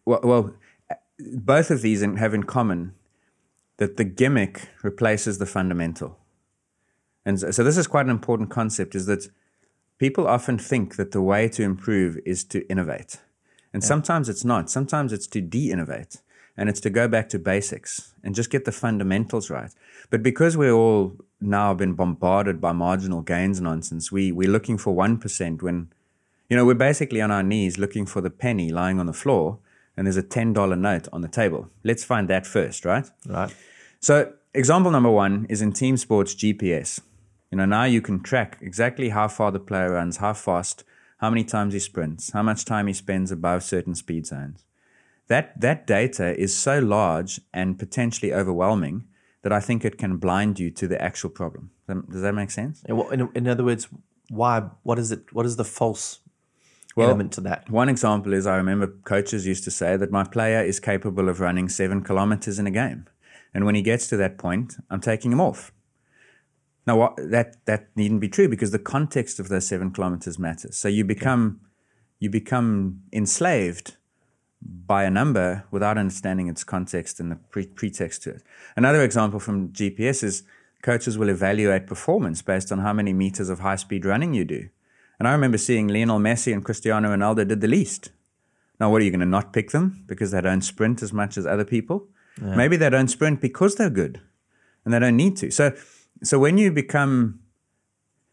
both of these have in common that the gimmick replaces the fundamental. And so this is quite an important concept, is that people often think that the way to improve is to innovate. And sometimes it's not. Sometimes it's to de-innovate. And it's to go back to basics and just get the fundamentals right. But because we're all now been bombarded by marginal gains nonsense, we're looking for 1% when, we're basically on our knees looking for the penny lying on the floor and there's a $10 note on the table. Let's find that first, right? Right. So example number 1 is in team sports GPS. Now you can track exactly how far the player runs, how fast, how many times he sprints, how much time he spends above certain speed zones. That data is so large and potentially overwhelming that I think it can blind you to the actual problem. Does that make sense? In other words, why? What is it? What is the false element to that? One example is I remember coaches used to say that my player is capable of running 7 kilometers in a game. And when he gets to that point, I'm taking him off. Now, that needn't be true because the context of those 7 kilometers matters. So you become enslaved by a number without understanding its context and the pretext to it. Another example from GPS is coaches will evaluate performance based on how many meters of high-speed running you do. And I remember seeing Lionel Messi and Cristiano Ronaldo did the least. Now, what are you going to not pick them because they don't sprint as much as other people? Yeah. Maybe they don't sprint because they're good and they don't need to. So when you become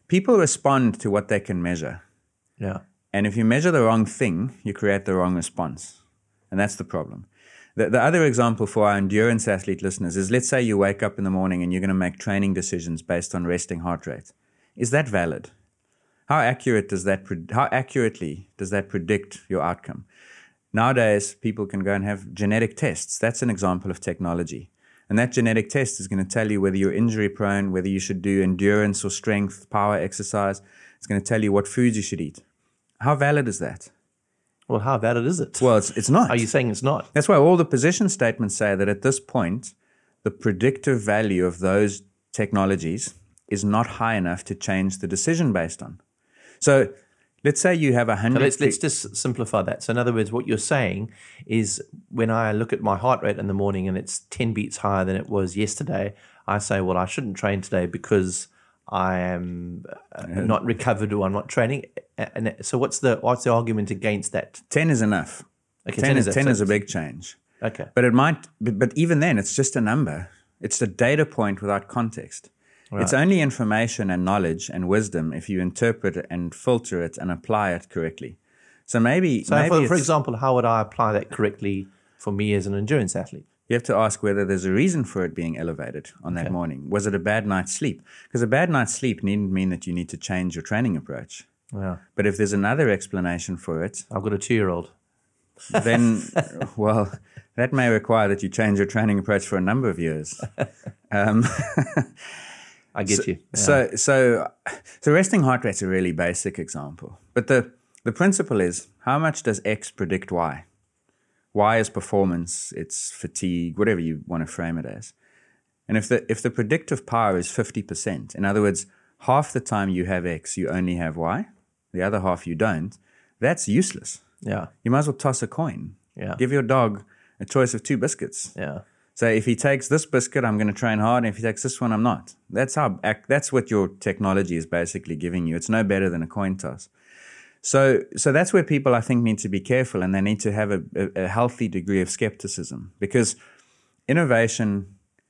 people respond to what they can measure. Yeah. And if you measure the wrong thing, you create the wrong response. And that's the problem. The other example for our endurance athlete listeners is, let's say you wake up in the morning and you're going to make training decisions based on resting heart rate. Is that valid? How accurately does that predict your outcome? Nowadays, people can go and have genetic tests. That's an example of technology. And that genetic test is going to tell you whether you're injury prone, whether you should do endurance or strength, power exercise. It's going to tell you what foods you should eat. How valid is that? Well, how valid is it? Well, it's not. Are you saying it's not? That's why all the position statements say that at this point, the predictive value of those technologies is not high enough to change the decision based on. So let's say you have 100... So let's just simplify that. So in other words, what you're saying is when I look at my heart rate in the morning and it's 10 beats higher than it was yesterday, I say, well, I shouldn't train today because I am not recovered or I'm not training. And so what's the argument against that? 10 is enough. Okay, 10 is a big change. Okay. But even then, it's just a number. It's a data point without context. Right. It's only information and knowledge and wisdom if you interpret it and filter it and apply it correctly. So for example, how would I apply that correctly for me as an endurance athlete? You have to ask whether there's a reason for it being elevated on that morning. Was it a bad night's sleep? Because a bad night's sleep needn't mean that you need to change your training approach. Yeah. But if there's another explanation for it... I've got a 2-year-old. Then, well, that may require that you change your training approach for a number of years. I get you. Yeah. So resting heart rate's a really basic example. But the principle is, how much does X predict Y? Y is performance, it's fatigue, whatever you want to frame it as. And if the predictive power is 50%, in other words, half the time you have X, you only have Y, the other half you don't, that's useless. Yeah. You might as well toss a coin. Yeah. Give your dog a choice of 2 biscuits. Yeah. So if he takes this biscuit, I'm going to train hard. And if he takes this one, I'm not. That's what your technology is basically giving you. It's no better than a coin toss. So that's where people, I think, need to be careful, and they need to have a healthy degree of skepticism, because innovation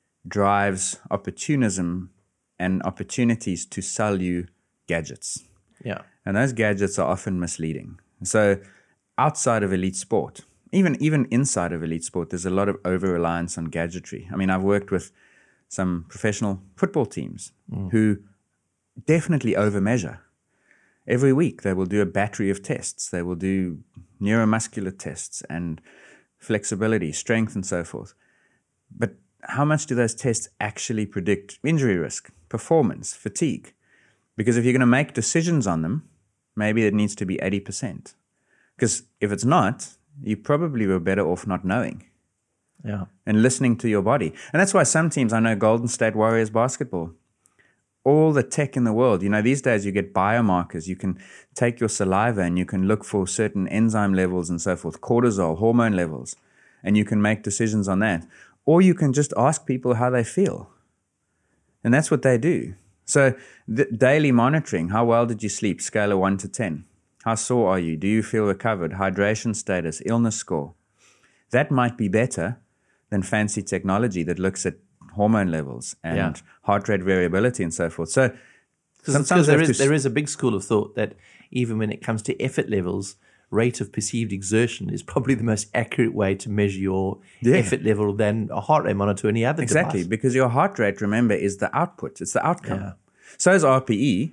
drives opportunism and opportunities to sell you gadgets. Yeah. And those gadgets are often misleading. So outside of elite sport, even inside of elite sport, there's a lot of over-reliance on gadgetry. I mean, I've worked with some professional football teams who definitely over-measure. Every week they will do a battery of tests. They will do neuromuscular tests and flexibility, strength, and so forth. But how much do those tests actually predict injury risk, performance, fatigue? Because if you're going to make decisions on them, maybe it needs to be 80%. Because if it's not, you probably were better off not knowing. Yeah. And listening to your body. And that's why some teams, I know Golden State Warriors basketball, all the tech in the world. You know, these days you get biomarkers. You can take your saliva and you can look for certain enzyme levels and so forth, cortisol, hormone levels, and you can make decisions on that. Or you can just ask people how they feel. And that's what they do. So the daily monitoring, how well did you sleep, scale of 1 to 10? How sore are you? Do you feel recovered? Hydration status, illness score. That might be better than fancy technology that looks at hormone levels and heart rate variability and so forth. So sometimes there is a big school of thought that even when it comes to effort levels, rate of perceived exertion is probably the most accurate way to measure your effort level than a heart rate monitor or any other Exactly, device. Because your heart rate, remember, is the output. It's the outcome. Yeah. So is RPE.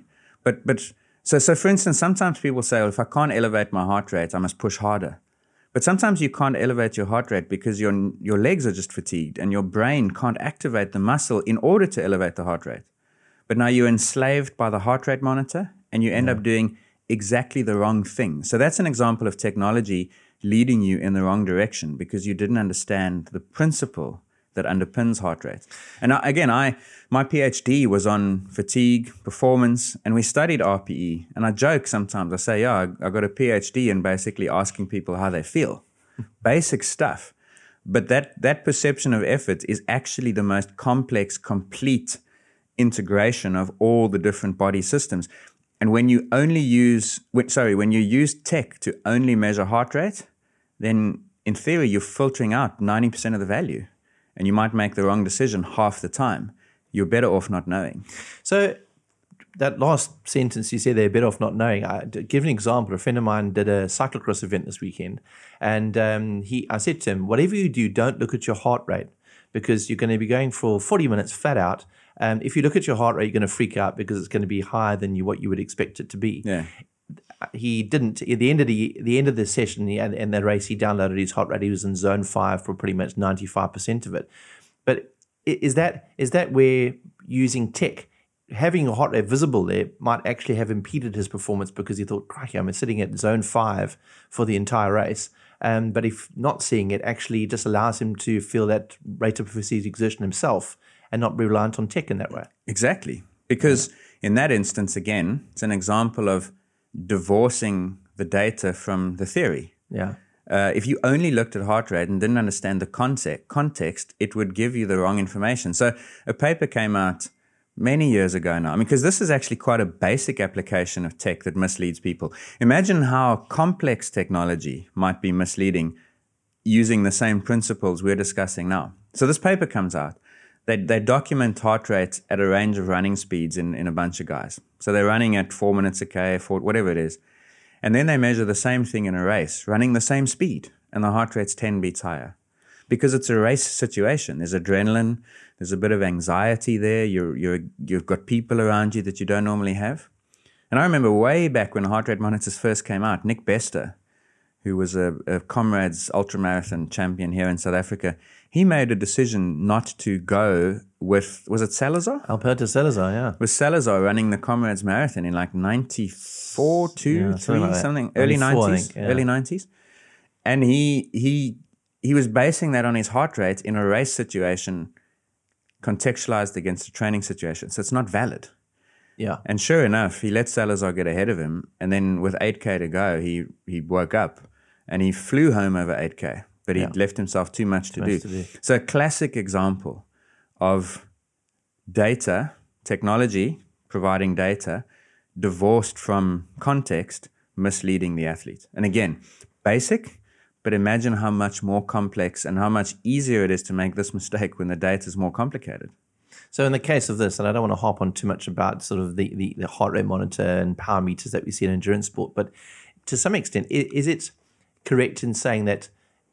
So for instance, sometimes people say, well, if I can't elevate my heart rate, I must push harder. But sometimes you can't elevate your heart rate because your legs are just fatigued and your brain can't activate the muscle in order to elevate the heart rate. But now you're enslaved by the heart rate monitor and you end up doing exactly the wrong thing. So that's an example of technology leading you in the wrong direction because you didn't understand the principle that underpins heart rate. And again, my PhD was on fatigue, performance, and we studied RPE. And I joke sometimes, I say, I got a PhD in basically asking people how they feel. Basic stuff. But that perception of effort is actually the most complex, complete integration of all the different body systems. And when you when you use tech to only measure heart rate, then in theory, you're filtering out 90% of the value. And you might make the wrong decision half the time. You're better off not knowing. So that last sentence you said, they're better off not knowing. Give an example. A friend of mine did a cyclocross event this weekend, and I said to him, whatever you do, don't look at your heart rate, because you're going to be going for 40 minutes flat out. If you look at your heart rate, you're going to freak out because it's going to be higher than what you would expect it to be. Yeah. He didn't. At the end of the session and the race, he downloaded his heart rate. He was in zone 5 for pretty much 95% of it. But is that where using tech, having a heart rate visible there, might actually have impeded his performance, because he thought, crikey, I'm sitting at zone 5 for the entire race. But if not seeing it, actually just allows him to feel that rate of perceived exertion himself and not be reliant on tech in that way. Exactly. Because in that instance, again, it's an example of divorcing the data from the theory. Yeah. If you only looked at heart rate and didn't understand the context, it would give you the wrong information. So a paper came out many years ago now. I mean, because this is actually quite a basic application of tech that misleads people. Imagine how complex technology might be misleading using the same principles we're discussing now. So this paper comes out. They document heart rates at a range of running speeds in a bunch of guys. So they're running at 4 minutes a K, whatever it is. And then they measure the same thing in a race, running the same speed, and the heart rate's 10 beats higher. Because it's a race situation. There's adrenaline, there's a bit of anxiety there, you've got people around you that you don't normally have. And I remember way back when heart rate monitors first came out, Nick Bester, who was a Comrades ultramarathon champion here in South Africa, he made a decision not to go with, was it Salazar? Alberto Salazar, yeah. With Salazar running the Comrades marathon in like 94, 2, 3, like something, early 90s, early 90s. And he was basing that on his heart rate in a race situation contextualized against a training situation. So it's not valid. Yeah. And sure enough, he let Salazar get ahead of him. And then with 8K to go, he woke up and he flew home over 8K. But he left himself too much to do. So a classic example of data, technology providing data, divorced from context, misleading the athlete. And again, basic, but imagine how much more complex and how much easier it is to make this mistake when the data is more complicated. So in the case of this, and I don't want to harp on too much about sort of the heart rate monitor and power meters that we see in endurance sport, but to some extent, is it correct in saying that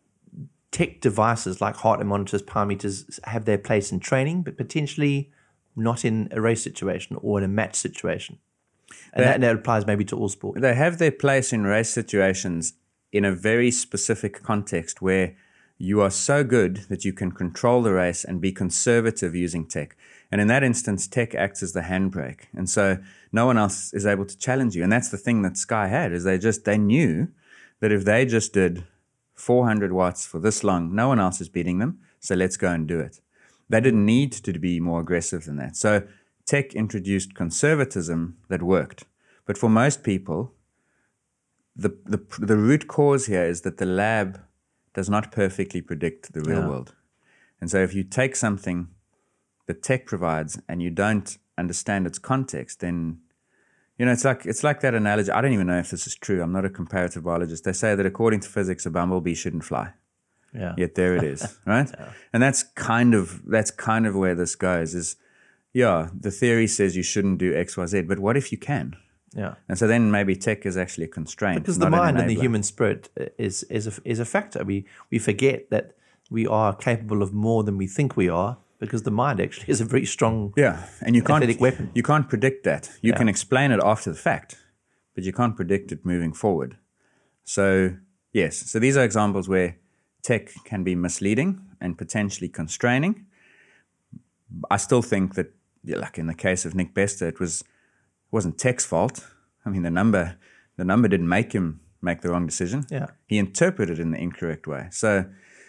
tech devices like heart rate monitors, power meters have their place in training, but potentially not in a race situation or in a match situation? And that applies maybe to all sport. They have their place in race situations in a very specific context where you are so good that you can control the race and be conservative using tech. And in that instance, tech acts as the handbrake. And so no one else is able to challenge you. And that's the thing that Sky had, is they knew that if they just did 400 watts for this long, no one else is beating them, so let's go and do it. They didn't need to be more aggressive than that. So tech introduced conservatism that worked. But for most people, the root cause here is that the lab does not perfectly predict the real world. And so if you take something that tech provides and you don't understand its context, then it's like that analogy. I don't even know if this is true. I'm not a comparative biologist. They say that according to physics, a bumblebee shouldn't fly. Yeah. Yet there it is, right? Yeah. And that's kind of where this goes. Is the theory says you shouldn't do X, Y, Z, but what if you can? Yeah. And so then maybe tech is actually a constraint. Because the mind and the human spirit is a factor. We forget that we are capable of more than we think we are, because the mind actually is a very strong and you athletic weapon. You can't predict that. You can explain it after the fact, but you can't predict it moving forward. So yes, so these are examples where tech can be misleading and potentially constraining. I still think that, like in the case of Nick Bester, it wasn't tech's fault. I mean, the number didn't make him make the wrong decision. Yeah, he interpreted it in the incorrect way. So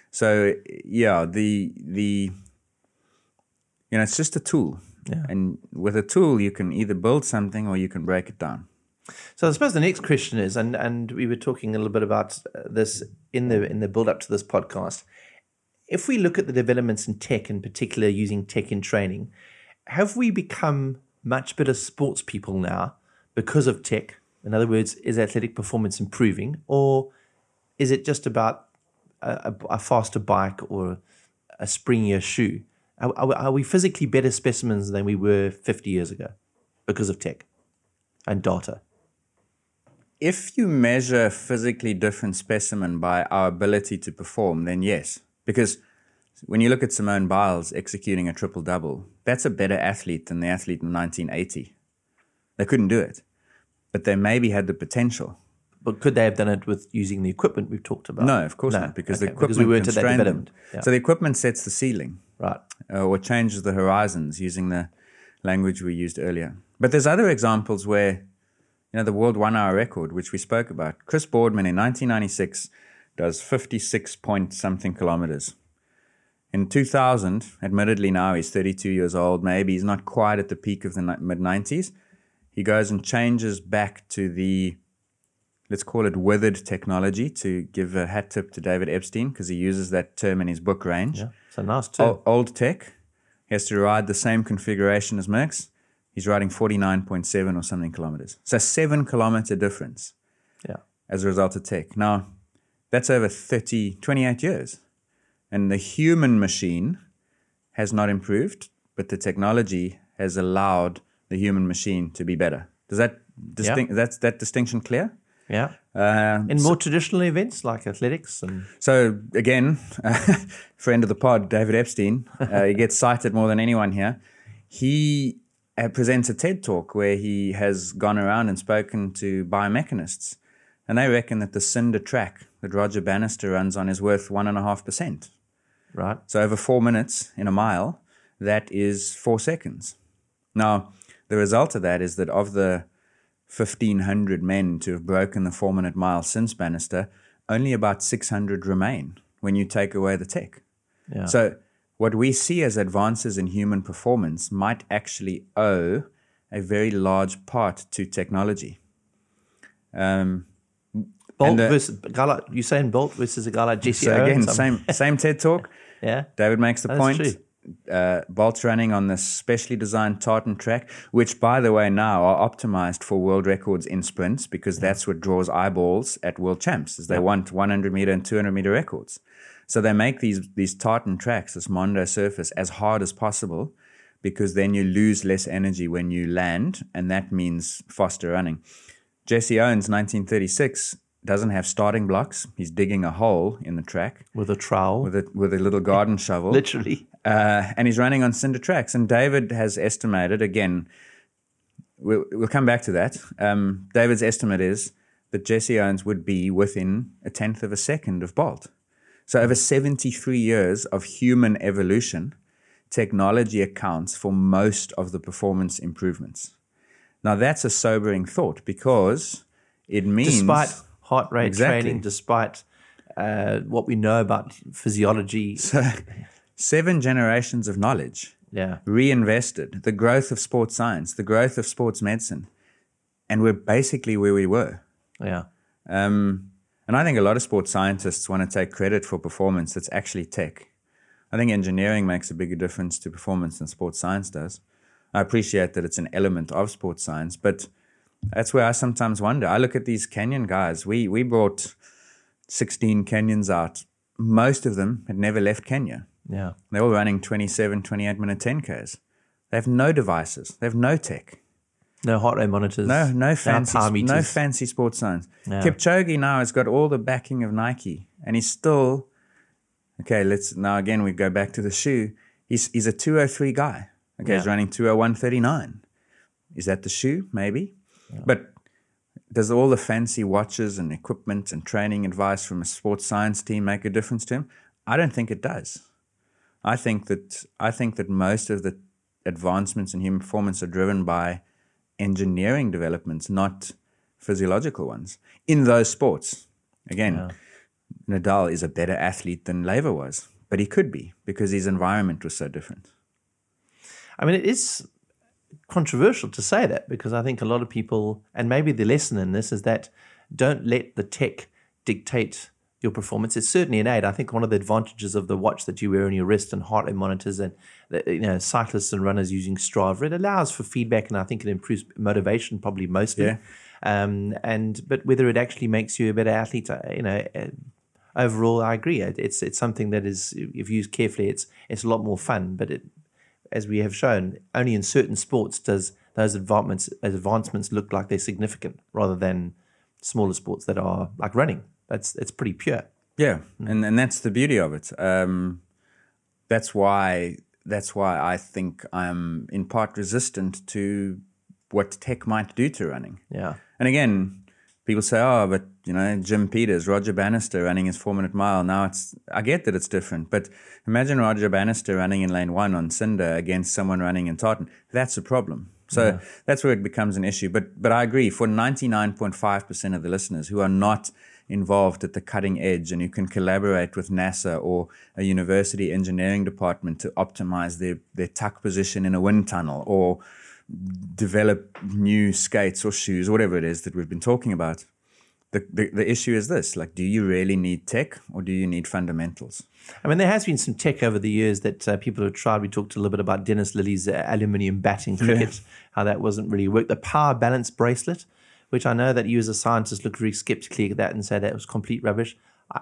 it's just a tool. Yeah. And with a tool, you can either build something or you can break it down. So I suppose the next question is, and we were talking a little bit about this in the build-up to this podcast. If we look at the developments in tech, in particular using tech in training, have we become much better sports people now because of tech? In other words, is athletic performance improving, or is it just about a faster bike or a springier shoe? Are we physically better specimens than we were 50 years ago? because of tech and data? If you measure a physically different specimen by our ability to perform, then yes. Because when you look at Simone Biles executing a triple-double, that's a better athlete than the athlete in 1980. They couldn't do it, but they maybe had the potential. But could they have done it with using the equipment we've talked about? No, of course not, because the equipment we weren't at that constrained them. development. Yeah. So the equipment sets the ceiling. Right. Or changes the horizons, using the language we used earlier. But there's other examples where, the world 1 hour record, which we spoke about, Chris Boardman in 1996 does 56 point something kilometers. In 2000, admittedly now he's 32 years old, maybe he's not quite at the peak of the mid-90s, he goes and changes back to the, let's call it withered technology, to give a hat tip to David Epstein, because he uses that term in his book range. Yeah, it's a nice term. Old tech. He has to ride the same configuration as Merckx. He's riding 49.7 or something kilometers. So 7 kilometer difference as a result of tech. Now, that's over 28 years. And the human machine has not improved, but the technology has allowed the human machine to be better. Does that that distinction clear? Yeah. In more traditional events like athletics and so again, friend of the pod, David Epstein, he gets cited more than anyone here. He presents a TED talk where he has gone around and spoken to biomechanists, and they reckon that the cinder track that Roger Bannister runs on is worth 1.5%. Right. So over 4 minutes in a mile, that is 4 seconds. Now, the result of that is that of the 1,500 men to have broken the 4-minute mile since Bannister, only about 600 remain when you take away the tech. Yeah. So what we see as advances in human performance might actually owe a very large part to technology. Bolt versus a guy like Usain Bolt versus a guy like Jesse Owens. So again, same TED talk. Yeah. David makes the point. True. Bolt's running on this specially designed tartan track, which, by the way, now are optimized for world records in sprints, because that's what draws eyeballs at world champs, is they want 100-meter and 200-meter records. So they make these tartan tracks, this Mondo surface, as hard as possible, because then you lose less energy when you land, and that means faster running. Jesse Owens, 1936, doesn't have starting blocks. He's digging a hole in the track with a trowel, with a little garden shovel, literally. And he's running on cinder tracks. And David has estimated, again, we'll come back to that. David's estimate is that Jesse Owens would be within 1/10 of a second of Bolt. So over 73 years of human evolution, technology accounts for most of the performance improvements. Now that's a sobering thought, because it means, despite heart rate training, despite what we know about physiology. So 7 generations of knowledge reinvested, the growth of sports science, the growth of sports medicine, and we're basically where we were. Yeah. And I think a lot of sports scientists want to take credit for performance that's actually tech. I think engineering makes a bigger difference to performance than sports science does. I appreciate that it's an element of sports science, but that's where I sometimes wonder. I look at these Kenyan guys. We brought 16 Kenyans out. Most of them had never left Kenya. Yeah. They're all running 27, 28-minute 10Ks. They have no devices. They have no tech. No heart rate monitors. No fancy sports science. Yeah. Kipchoge now has got all the backing of Nike, and he's still, now again we go back to the shoe. He's a 203 guy. He's running 201.39. Is that the shoe? Maybe. Yeah. But does all the fancy watches and equipment and training advice from a sports science team make a difference to him? I don't think it does. I think that most of the advancements in human performance are driven by engineering developments, not physiological ones. In those sports, again, Nadal is a better athlete than Lever was, but he could be because his environment was so different. I mean, it is controversial to say that, because I think a lot of people, and maybe the lesson in this is that don't let the tech dictate your performance. It's certainly innate. I think one of the advantages of the watch that you wear on your wrist and heart rate monitors, and cyclists and runners using Strava, it allows for feedback, and I think it improves motivation probably mostly. Yeah. But whether it actually makes you a better athlete, overall, I agree. It's something that is, if used carefully, it's a lot more fun. But as we have shown, only in certain sports does those advancements look like they're significant rather than smaller sports that are like running. It's pretty pure. Yeah, and that's the beauty of it. That's why I think I'm in part resistant to what tech might do to running. Yeah. And again, people say, oh, but, Jim Peters, Roger Bannister running his 4-minute mile. Now I get that it's different, but imagine Roger Bannister running in lane 1 on Cinder against someone running in Tartan. That's a problem. So that's where it becomes an issue. But I agree, for 99.5% of the listeners who are not involved at the cutting edge and who can collaborate with NASA or a university engineering department to optimize their tuck position in a wind tunnel or develop new skates or shoes, whatever it is that we've been talking about. The issue is this, like, do you really need tech or do you need fundamentals? I mean, there has been some tech over the years that people have tried. We talked a little bit about Dennis Lilly's aluminium batting cricket, how that wasn't really work. The power balance bracelet, which I know that you as a scientist looked very skeptically at that and said that was complete rubbish.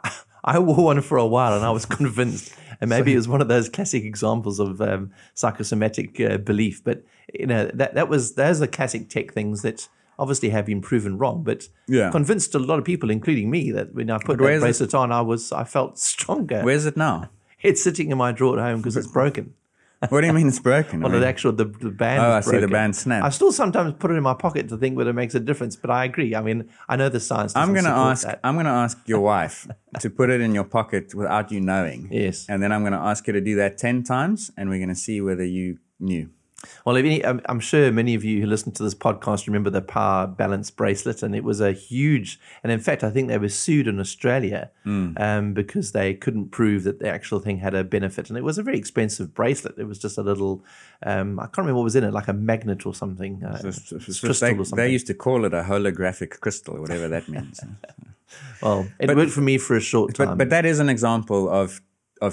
I wore one for a while and I was convinced. And maybe it was one of those classic examples of psychosomatic belief. But, those are classic tech things that obviously have been proven wrong, but convinced a lot of people, including me, that when I put that bracelet on, I felt stronger. Where's it now? It's sitting in my drawer at home because it's broken. What do you mean it's broken? Well, the band. Oh, I see the band snap. I still sometimes put it in my pocket to think whether it makes a difference, but I agree. I mean, I know the science. I'm going to ask your wife to put it in your pocket without you knowing. Yes, and then I'm going to ask her to do that 10 times, and we're going to see whether you knew. Well, I'm sure many of you who listen to this podcast remember the power balance bracelet, and it was a huge. And in fact, I think they were sued in Australia because they couldn't prove that the actual thing had a benefit. And it was a very expensive bracelet. It was just a little, I can't remember what was in it, like a magnet or something, crystal or something. They used to call it a holographic crystal, or whatever that means. Well, it worked for me for a short time. But that is an example of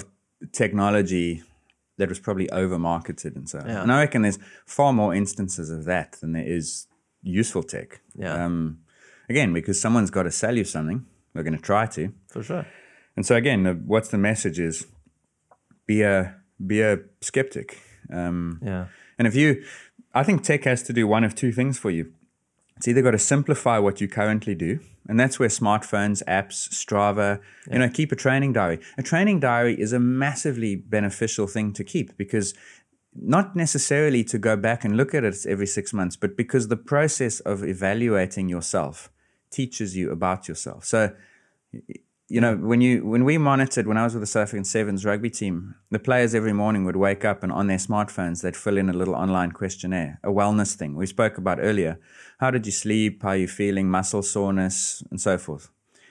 technology that was probably over-marketed and so on. Yeah. And I reckon there's far more instances of that than there is useful tech. Yeah. Again, because someone's got to sell you something. They're going to try to. For sure. And so again, what's the message is be a skeptic. And I think tech has to do one of two things for you. It's either got to simplify what you currently do, and that's where smartphones, apps, Strava, keep a training diary. A training diary is a massively beneficial thing to keep because not necessarily to go back and look at it every 6 months, but because the process of evaluating yourself teaches you about yourself. So, when we monitored, when I was with the South African Sevens rugby team, the players every morning would wake up and on their smartphones, they'd fill in a little online questionnaire, a wellness thing we spoke about earlier. How did you sleep? How are you feeling? Muscle soreness and so forth.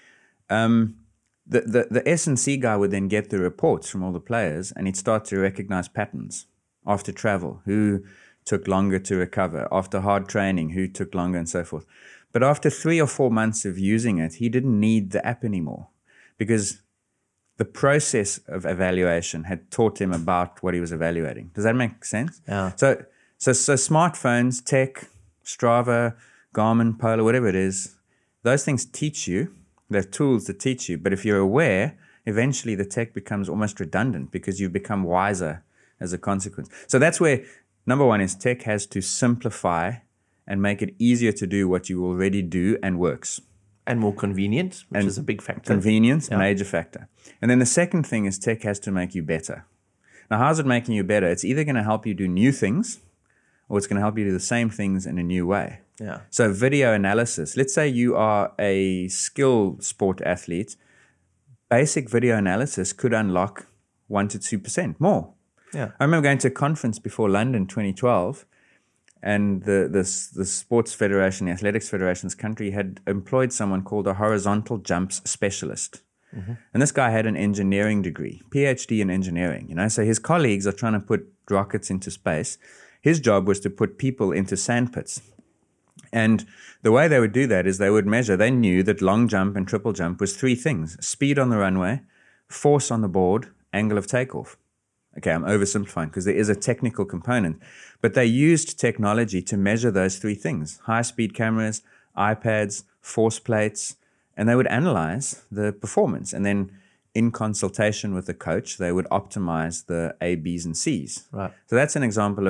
The S&C guy would then get the reports from all the players and he'd start to recognize patterns after travel, who took longer to recover, after hard training, who took longer and so forth. But after 3 or 4 months of using it, he didn't need the app anymore because the process of evaluation had taught him about what he was evaluating. Does that make sense? Yeah. So smartphones, tech, Strava, Garmin, Polar, whatever it is, those things teach you. They're tools that teach you. But if you're aware, eventually the tech becomes almost redundant because you become wiser as a consequence. So that's where, number one, is tech has to simplify and make it easier to do what you already do and works. And more convenient, which is a big factor. Convenience, major factor. And then the second thing is tech has to make you better. Now, how's it making you better? It's either going to help you do new things or it's going to help you do the same things in a new way. Yeah. So video analysis. Let's say you are a skill sport athlete. Basic video analysis could unlock 1% to 2% more. Yeah. I remember going to a conference before London 2012, and the Sports Federation, the Athletics Federation's country had employed someone called a horizontal jumps specialist. Mm-hmm. And this guy had an engineering degree, PhD in engineering. So his colleagues are trying to put rockets into space. His job was to put people into sandpits. And the way they would do that is they would measure. They knew that long jump and triple jump was 3 things: speed on the runway, force on the board, angle of takeoff. Okay, I'm oversimplifying because there is a technical component. But they used technology to measure those 3 things: high-speed cameras, iPads, force plates, and they would analyze the performance. And then in consultation with the coach, they would optimize the A, Bs, and Cs. Right. So that's an example of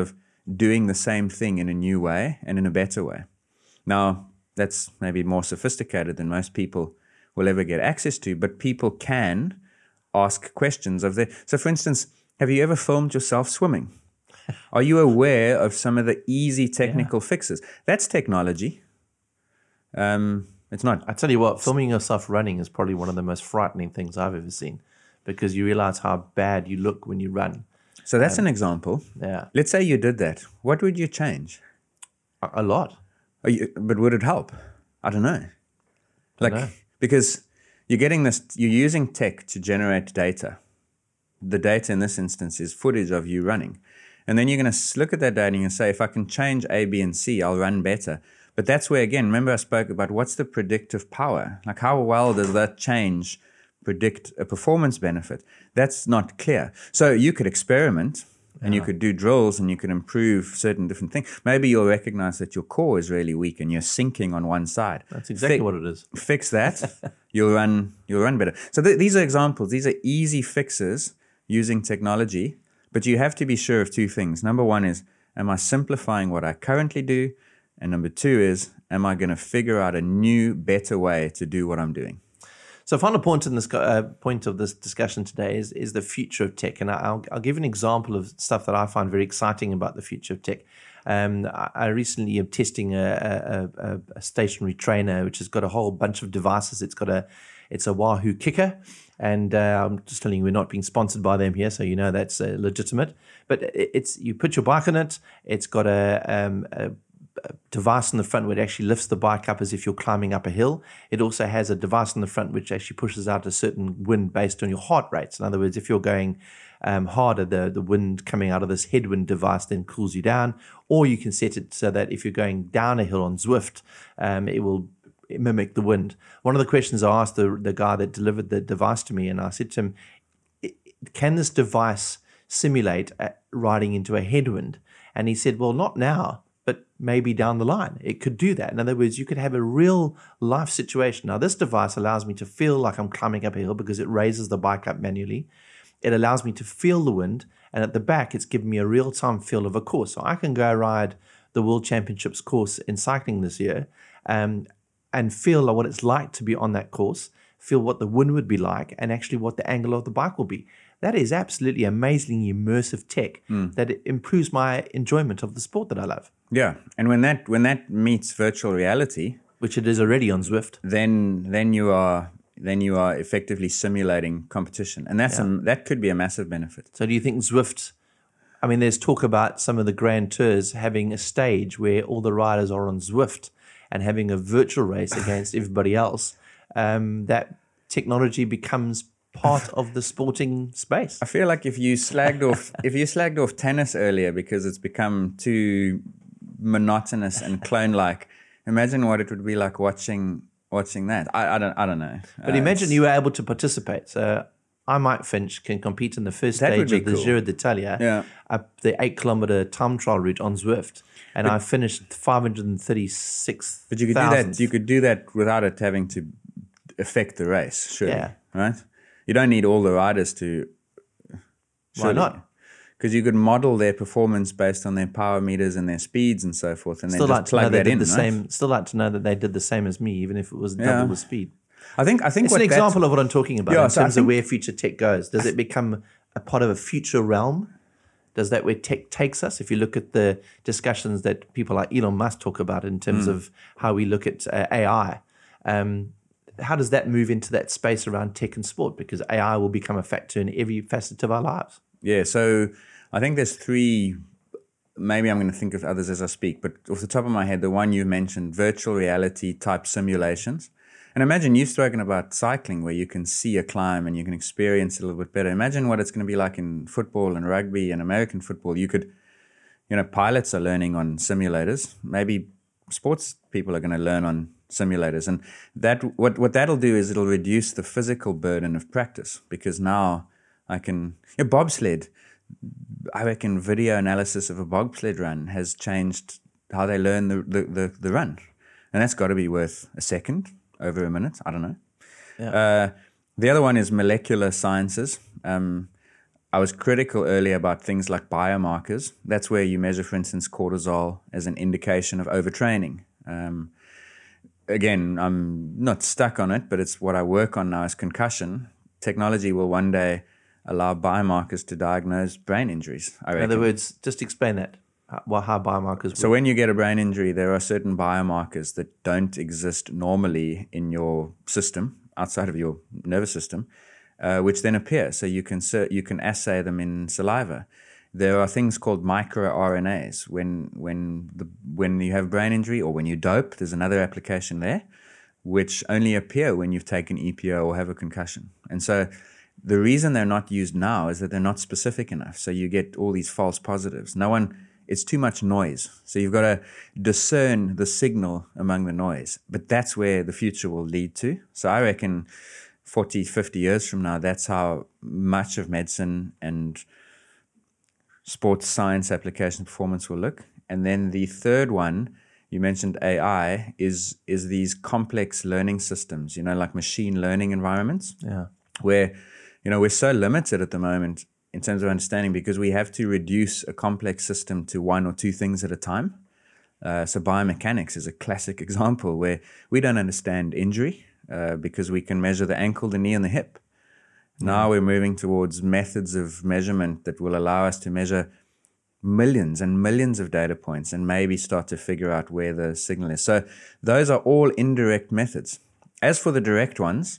doing the same thing in a new way and in a better way. Now, that's maybe more sophisticated than most people will ever get access to, but people can ask questions of their... So, for instance, have you ever filmed yourself swimming? Are you aware of some of the easy technical fixes? That's technology. It's not. I tell you what, filming yourself running is probably one of the most frightening things I've ever seen, because you realize how bad you look when you run. So that's an example. Yeah. Let's say you did that. What would you change? A lot. But would it help? I don't know. Because you're using tech to generate data. The data in this instance is footage of you running. And then you're going to look at that data and you say, if I can change A, B, and C, I'll run better. But that's where, again, remember I spoke about what's the predictive power? Like, how well does that change predict a performance benefit? That's not clear. So you could experiment and you could do drills and you could improve certain different things. Maybe you'll recognize that your core is really weak and you're sinking on one side. That's exactly what it is. Fix that, you'll run better. So these are examples. These are easy fixes using technology, but you have to be sure of two things. Number one is, am I simplifying what I currently do? And number two is, am I going to figure out a new, better way to do what I'm doing? So, final point in this point of this discussion today is the future of tech, and I'll give an example of stuff that I find very exciting about the future of tech. I recently am testing a stationary trainer which has got a whole bunch of devices. It's a Wahoo Kicker, and I'm just telling you, we're not being sponsored by them here, so you know that's legitimate. But you put your bike in it. It's got a device in the front where it actually lifts the bike up as if you're climbing up a hill. It also has a device in the front which actually pushes out a certain wind based on your heart rates. In other words, if you're going harder, the wind coming out of this headwind device then cools you down. Or you can set it so that if you're going down a hill on Zwift, it will mimic the wind. One of the questions I asked the guy that delivered the device to me, and I said to him, can this device simulate riding into a headwind? And he said, well, not now, but maybe down the line, it could do that. In other words, you could have a real life situation. Now, this device allows me to feel like I'm climbing up a hill because it raises the bike up manually. It allows me to feel the wind. And at the back, it's giving me a real-time feel of a course. So I can go ride the World Championships course in cycling this year and feel like what it's like to be on that course, feel what the wind would be like, and actually what the angle of the bike will be. That is absolutely amazingly immersive tech that improves my enjoyment of the sport that I love. Yeah, and when that meets virtual reality, which it is already on Zwift, then you are effectively simulating competition, and that could be a massive benefit. So, do you think Zwift? I mean, there's talk about some of the Grand Tours having a stage where all the riders are on Zwift and having a virtual race against everybody else. That technology becomes part of the sporting space. I feel like if you slagged off tennis earlier because it's become too monotonous and clone-like, imagine what it would be like watching that. I don't know. But imagine you were able to participate. So I, Mike Finch, can compete in the first stage of the Giro d'Italia, up the 8-kilometer time trial route on Zwift, and I finished 536. But you could do that. You could do that without it having to affect the race. Surely, right? You don't need all the riders to. Why not? Because you could model their performance based on their power meters and their speeds and so forth, and then just plug that in. Still like to know that they did the same as me, even if it was double the speed. I think it's an example of what I'm talking about in terms of where future tech goes. Does it become a part of a future realm? Does that where tech takes us? If you look at the discussions that people like Elon Musk talk about in terms of how we look at AI. How does that move into that space around tech and sport? Because AI will become a factor in every facet of our lives. Yeah, so I think there's three, maybe I'm going to think of others as I speak, but off the top of my head, the one you mentioned, virtual reality type simulations. And imagine you've spoken about cycling where you can see a climb and you can experience it a little bit better. Imagine what it's going to be like in football and rugby and American football. You could, pilots are learning on simulators. Maybe sports people are going to learn on simulators, and that what that'll do is it'll reduce the physical burden of practice, because now I can bobsled. I reckon video analysis of a bobsled run has changed how they learn the run, and that's got to be worth a second over a minute. I don't know. Yeah. The other one is molecular sciences. I I was critical earlier about things like biomarkers. That's where you measure, for instance, cortisol as an indication of overtraining. Again, I'm not stuck on it, but it's what I work on now is concussion. Technology will one day allow biomarkers to diagnose brain injuries, I reckon. In other words, just explain that, how biomarkers work. So when you get a brain injury, there are certain biomarkers that don't exist normally in your system, outside of your nervous system, which then appear. So you can assay them in saliva. There are things called microRNAs. When you have brain injury or when you dope, there's another application there, which only appear when you've taken EPO or have a concussion. And so the reason they're not used now is that they're not specific enough. So you get all these false positives. It's too much noise. So you've got to discern the signal among the noise. But that's where the future will lead to. So I reckon 40, 50 years from now, that's how much of medicine and sports science application performance will look. And then the third one, you mentioned AI, is these complex learning systems, like machine learning environments. Yeah. Where, we're so limited at the moment in terms of understanding because we have to reduce a complex system to one or two things at a time. So biomechanics is a classic example where we don't understand injury because we can measure the ankle, the knee, and the hip. Now we're moving towards methods of measurement that will allow us to measure millions and millions of data points and maybe start to figure out where the signal is. So those are all indirect methods. As for the direct ones,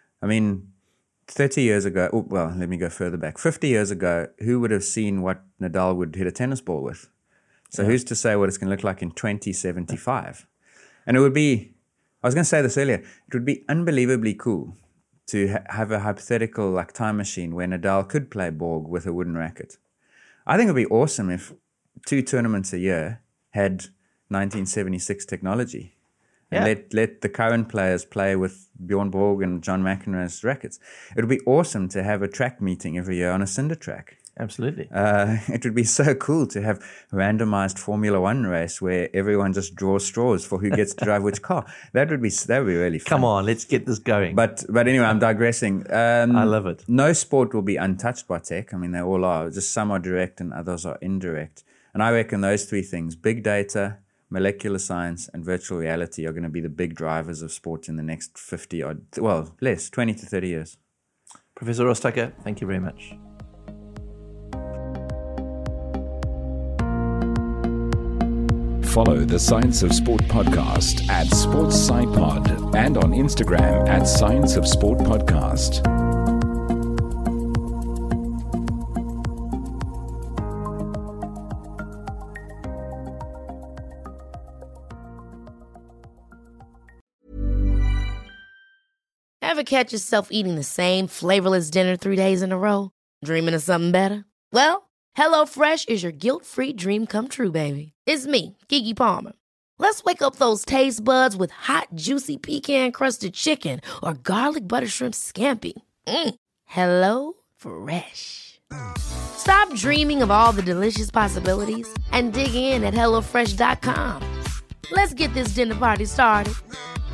30 years ago, let me go further back. 50 years ago, who would have seen what Nadal would hit a tennis ball with? So who's to say what it's going to look like in 2075? And it would be, I was going to say this earlier, it would be unbelievably cool to have a hypothetical time machine where Nadal could play Borg with a wooden racket. I think it would be awesome if 2 tournaments a year had 1976 technology. And let the current players play with Bjorn Borg and John McEnroe's rackets. It would be awesome to have a track meeting every year on a cinder track. Absolutely. It would be so cool to have a randomized Formula One race where everyone just draws straws for who gets to drive which car. That would be really fun. Come on, let's get this going. But anyway, I'm digressing. I love it. No sport will be untouched by tech. They all are. Just some are direct and others are indirect. And I reckon those three things, big data, molecular science, and virtual reality, are going to be the big drivers of sport in the next 20 to 30 years. Professor Ross Tucker, thank you very much. Follow the Science of Sport podcast at SportsSciPod and on Instagram at Science of Sport Podcast. Ever catch yourself eating the same flavorless dinner 3 days in a row? Dreaming of something better? Well, HelloFresh is your guilt-free dream come true, baby. It's me, Keke Palmer. Let's wake up those taste buds with hot, juicy pecan-crusted chicken or garlic butter shrimp scampi. Hello Fresh. Stop dreaming of all the delicious possibilities and dig in at HelloFresh.com. Let's get this dinner party started.